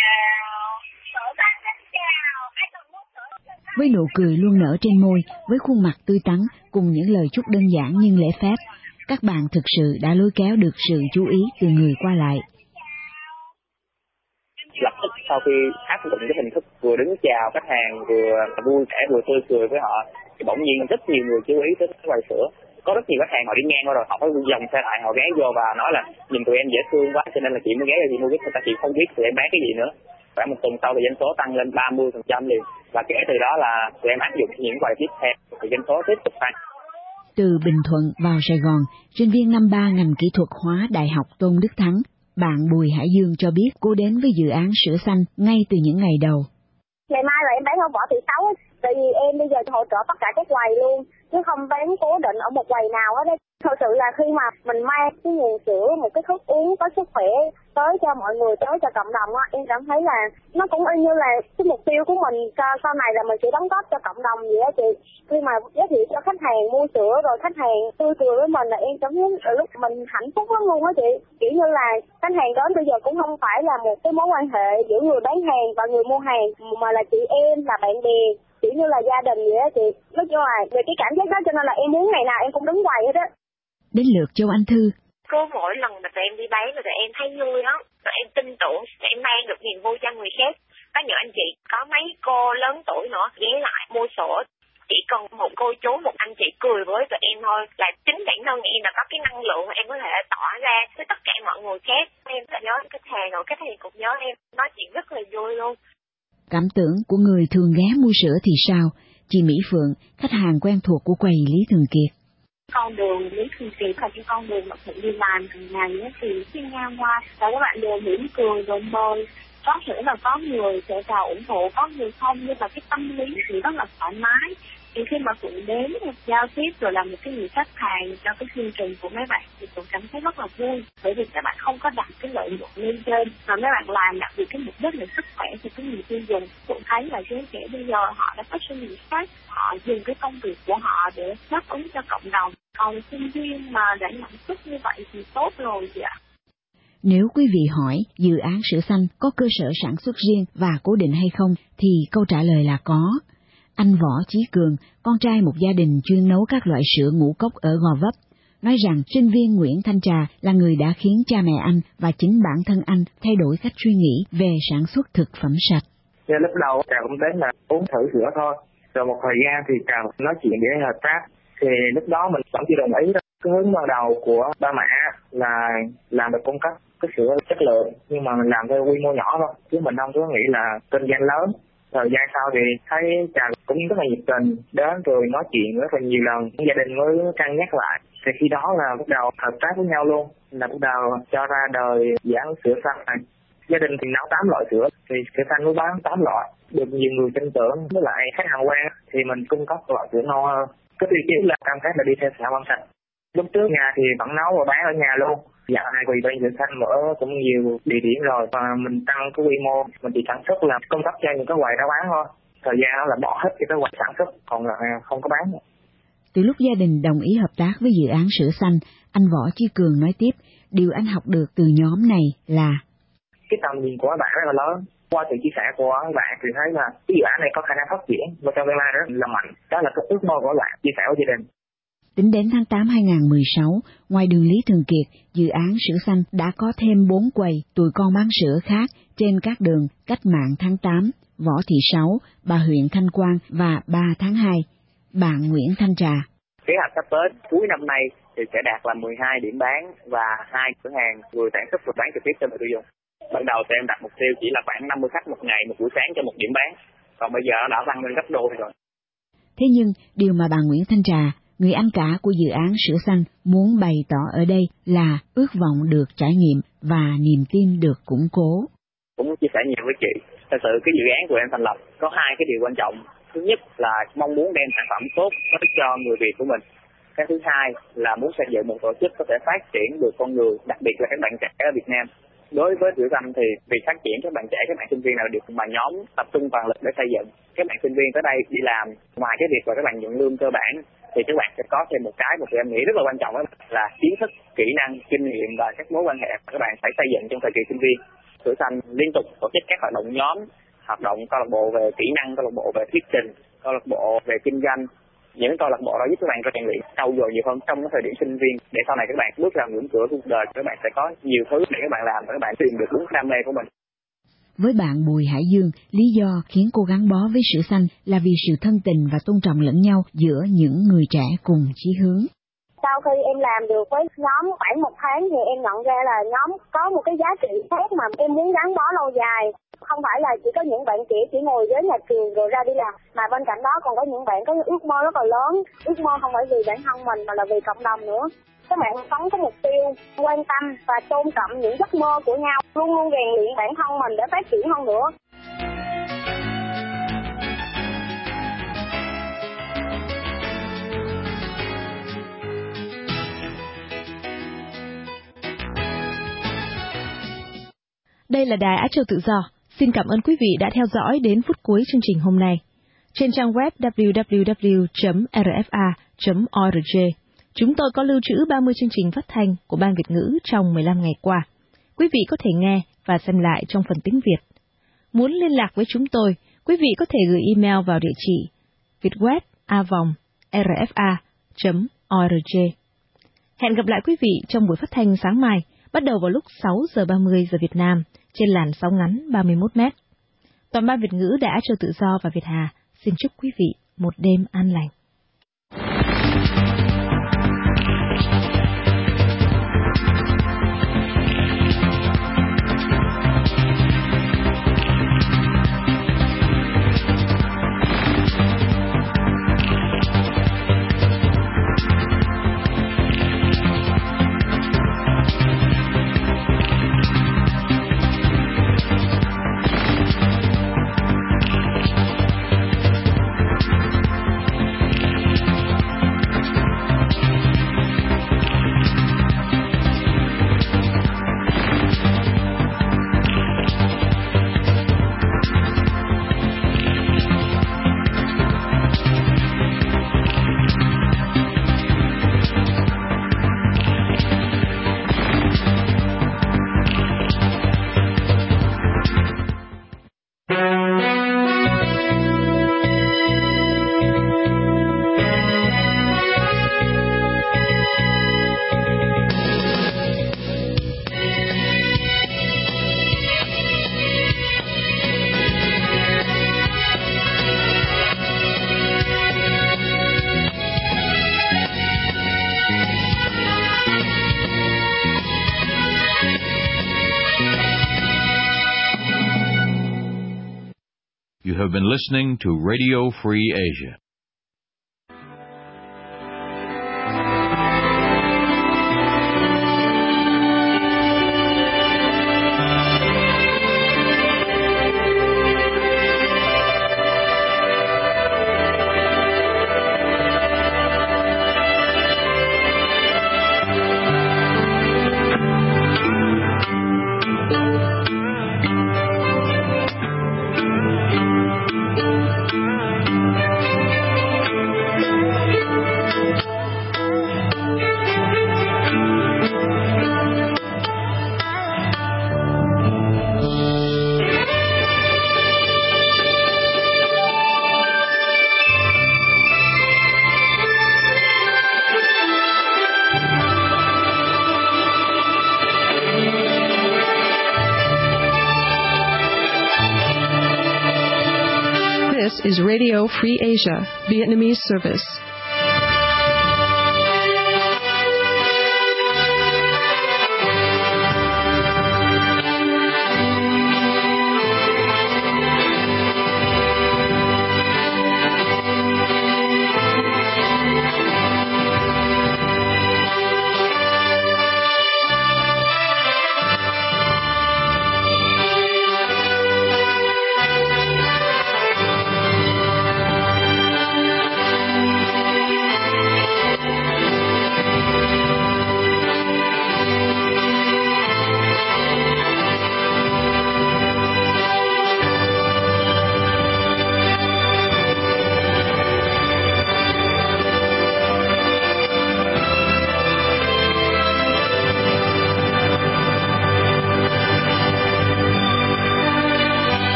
Sữa Xanh xin chào. Ai cần mua sữa? Với nụ cười luôn nở trên môi, với khuôn mặt tươi tắn cùng những lời chúc đơn giản nhưng lễ phép, các bạn thực sự đã lôi kéo được sự chú ý từ người qua lại. Lập tức sau khi áp dụng cái hình thức vừa đứng chào khách hàng vừa vui vẻ vừa tươi cười với họ thì bỗng nhiên rất nhiều người chú ý tới cái quầy sữa. Có rất nhiều khách hàng họ đi ngang qua rồi họ phải dòng xe lại, họ ghé vô và nói là nhìn tụi em dễ thương quá cho nên là chị mới ghé ra chị mua biết, người ta chị không biết tụi em bán cái gì nữa. Khoảng 1 tuần sau thì doanh số tăng lên 30% liền, và kể từ đó là tụi em áp dụng những quầy tiếp theo thì doanh số tiếp tục tăng. Từ Bình Thuận vào Sài Gòn, sinh viên năm 3 ngành kỹ thuật hóa Đại học Tôn Đức Thắng, bạn Bùi Hải Dương cho biết cô đến với dự án sữa xanh ngay từ những ngày đầu. Ngày mai là em bán không bỏ thị 6, tại vì em bây giờ hỗ trợ tất cả các quầy luôn, chứ không bán cố định ở một quầy nào hết đấy. Thật sự là khi mà mình mang cái nguồn sữa, một cái thức uống có sức khỏe tới cho mọi người, tới cho cộng đồng á, em cảm thấy là nó cũng y như là cái mục tiêu của mình sau này là mình sẽ đóng góp cho cộng đồng vậy á chị. Khi mà giới thiệu cho khách hàng mua sữa rồi khách hàng tươi cười với mình là em cảm thấy lúc mình hạnh phúc lắm luôn á chị. Kiểu như là khách hàng đến bây giờ cũng không phải là một cái mối quan hệ giữa người bán hàng và người mua hàng, mà là chị em, là bạn bè, kiểu như là gia đình vậy á chị. Nói chung là về cái cảm giác đó cho nên là em muốn ngày nào em cũng đứng quầy hết á. Đến lượt Châu Anh Thư. Cứ mỗi lần mà tụi em đi bán rồi tụi em thấy vui đó, tụi em tin tưởng tụi em mang được niềm vui cho người khác. Có những anh chị, có mấy cô lớn tuổi nữa ghé lại mua sữa, chỉ cần một cô chú, một anh chị cười với tụi em thôi là chính bản thân em là có cái năng lượng mà em có thể tỏ ra với tất cả mọi người khác. Em sẽ nhớ khách hàng rồi khách hàng cũng nhớ em, nói chuyện rất là vui luôn. Cảm tưởng của người thường ghé mua sữa thì sao? Chị Mỹ Phượng, khách hàng quen thuộc của quầy Lý Thường Kiệt. Con đường Lý Thường Kiệt là cái con đường mà mình đi làm hàng ngày á, thì khi ngang qua là các bạn đều mỉm cười rồi mời. Có thể là có người sẽ vào ủng hộ, có người không, nhưng mà cái tâm lý thì rất là thoải mái. Thì khi mà Phượng đến giao tiếp rồi làm một cái người khách hàng cho cái chương trình của mấy bạn thì Phượng cảm thấy rất là vui, bởi vì các bạn không có đặt cái lợi nhuận lên trên mà mấy bạn làm đặt vì cái mục đích là sức khỏe cho cái người tiêu dùng. Phượng thấy là giới trẻ bây giờ họ đã có suy nghĩ khác, họ dùng cái công việc của họ để đáp ứng cho cộng đồng. Còn sinh viên mà đã nhận thức như vậy thì tốt rồi chị ạ. Nếu quý vị hỏi dự án sữa xanh có cơ sở sản xuất riêng và cố định hay không thì câu trả lời là có. Anh Võ Chí Cường, con trai một gia đình chuyên nấu các loại sữa ngũ cốc ở Gò Vấp, nói rằng sinh viên Nguyễn Thanh Trà là người đã khiến cha mẹ anh và chính bản thân anh thay đổi cách suy nghĩ về sản xuất thực phẩm sạch. Lúc đầu Trà cũng đến là uống thử sữa thôi, rồi một thời gian thì Trà nói chuyện để hợp tác, thì lúc đó mình vẫn chưa đồng ý đâu. Cái hướng ban đầu của ba mẹ là làm được cung cấp cái sữa chất lượng, nhưng mà mình làm theo quy mô nhỏ thôi, chứ mình không có nghĩ là kinh doanh lớn. Thời gian sau thì thấy Trà cũng rất là nhiệt tình, đến rồi nói chuyện rất là nhiều lần, gia đình mới cân nhắc lại. Thì khi đó là bắt đầu hợp tác với nhau luôn, là bắt đầu cho ra đời dự án sữa xanh này. Gia đình thì nấu 8 loại sữa, thì sữa xanh mới bán 8 loại, được nhiều người tin tưởng, với lại khách hàng quen thì mình cung cấp loại sữa ngon hơn. Cái tiêu chí là cam kết là đi theo sản phẩm sạch. Lúc trước nhà thì vẫn nấu và bán ở nhà luôn. Dạo này vì bên sữa xanh mở cũng nhiều địa điểm rồi, và mình tăng cái quy mô, mình chỉ sản xuất là cung cấp cho những cái quầy đã bán thôi. Thời gian đó là bỏ hết cái quầy sản xuất, còn là không có bán nữa. Từ lúc gia đình đồng ý hợp tác với dự án sữa xanh, anh Võ Chí Cường nói tiếp, điều anh học được từ nhóm này là cái tầm nhìn của các bạn rất là lớn. Qua sự chia sẻ của các bạn thì thấy là cái dự án này có khả năng phát triển và trong tương lai rất là mạnh. Đó là cái ước mơ của các bạn chia sẻ với gia đình. Tính đến tháng 8 2016, ngoài đường Lý Thường Kiệt, dự án sữa xanh đã có thêm 4 quầy tụi con bán sữa khác trên các đường Cách Mạng tháng 8, Võ Thị Sáu, Bà Huyện Thanh Quang và 3 tháng 2. Bạn Nguyễn Thanh Trà. Kế hoạch sắp tới cuối năm nay thì sẽ đạt là 12 điểm bán và 2 cửa hàng vừa sản xuất và bán trực tiếp cho người tiêu dùng. Ban đầu tụi em đặt mục tiêu chỉ là khoảng 50 khách một ngày, một buổi sáng cho một điểm bán, còn bây giờ đã tăng lên gấp đôi rồi. Thế nhưng, điều mà bà Nguyễn Thanh Trà, người anh cả của dự án sữa xanh, muốn bày tỏ ở đây là ước vọng được trải nghiệm và niềm tin được củng cố. Cũng chia sẻ nhiều với chị, thật sự cái dự án của em thành lập có 2 cái điều quan trọng. Thứ nhất là mong muốn đem sản phẩm tốt tới cho người Việt của mình. Cái thứ hai là muốn xây dựng một tổ chức có thể phát triển được con người, đặc biệt là các bạn trẻ ở Việt Nam. Đối với sữa xanh thì việc phát triển các bạn trẻ, các bạn sinh viên nào được mà nhóm tập trung toàn lực để xây dựng. Các bạn sinh viên tới đây đi làm, ngoài cái việc là các bạn nhận lương cơ bản thì các bạn sẽ có thêm một cái mà tụi em nghĩ rất là quan trọng, đó là kiến thức, kỹ năng, kinh nghiệm và các mối quan hệ mà các bạn phải xây dựng trong thời kỳ sinh viên. Sữa xanh liên tục tổ chức các hoạt động nhóm, hoạt động câu lạc bộ về kỹ năng, câu lạc bộ về thuyết trình, câu lạc bộ về kinh doanh. Những câu lạc bộ đó giúp các bạn rèn luyện sâu dồi nhiều hơn trong cái thời điểm sinh viên, để sau này các bạn bước ra ngưỡng cửa cuộc đời, các bạn sẽ có nhiều thứ để các bạn làm và các bạn tìm được đúng đam mê của mình. Với bạn Bùi Hải Dương, lý do khiến cô gắn bó với sữa xanh là vì sự thân tình và tôn trọng lẫn nhau giữa những người trẻ cùng chí hướng. Sau khi em làm được với nhóm khoảng 1 tháng thì em nhận ra là nhóm có một cái giá trị khác mà em muốn gắn bó lâu dài. Không phải là chỉ có những bạn trẻ chỉ ngồi dưới nhà trường rồi ra đi làm, mà bên cạnh đó còn có những bạn có ước mơ rất là lớn. Ước mơ không phải vì bản thân mình mà là vì cộng đồng nữa. Các bạn sống có mục tiêu, quan tâm và tôn trọng những giấc mơ của nhau, luôn luôn rèn luyện bản thân mình để phát triển hơn nữa. Đây là Đài Á Châu Tự Do. Xin cảm ơn quý vị đã theo dõi đến phút cuối chương trình hôm nay. Trên trang web www.rfa.org, chúng tôi có lưu trữ 30 chương trình phát thanh của Ban Việt ngữ trong 15 ngày qua. Quý vị có thể nghe và xem lại trong phần tiếng Việt. Muốn liên lạc với chúng tôi, quý vị có thể gửi email vào địa chỉ vietweb@rfa.org. Hẹn gặp lại quý vị trong buổi phát thanh sáng mai, bắt đầu vào lúc 6 giờ 30 giờ Việt Nam trên làn sóng ngắn 31 m. Toàn ban Việt ngữ Đài Á Châu Tự Do và Việt Hà xin chúc quý vị một đêm an lành. You have been listening to Radio Free Asia. This is Radio Free Asia, Vietnamese service.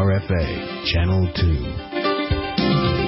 RFA, Channel 2.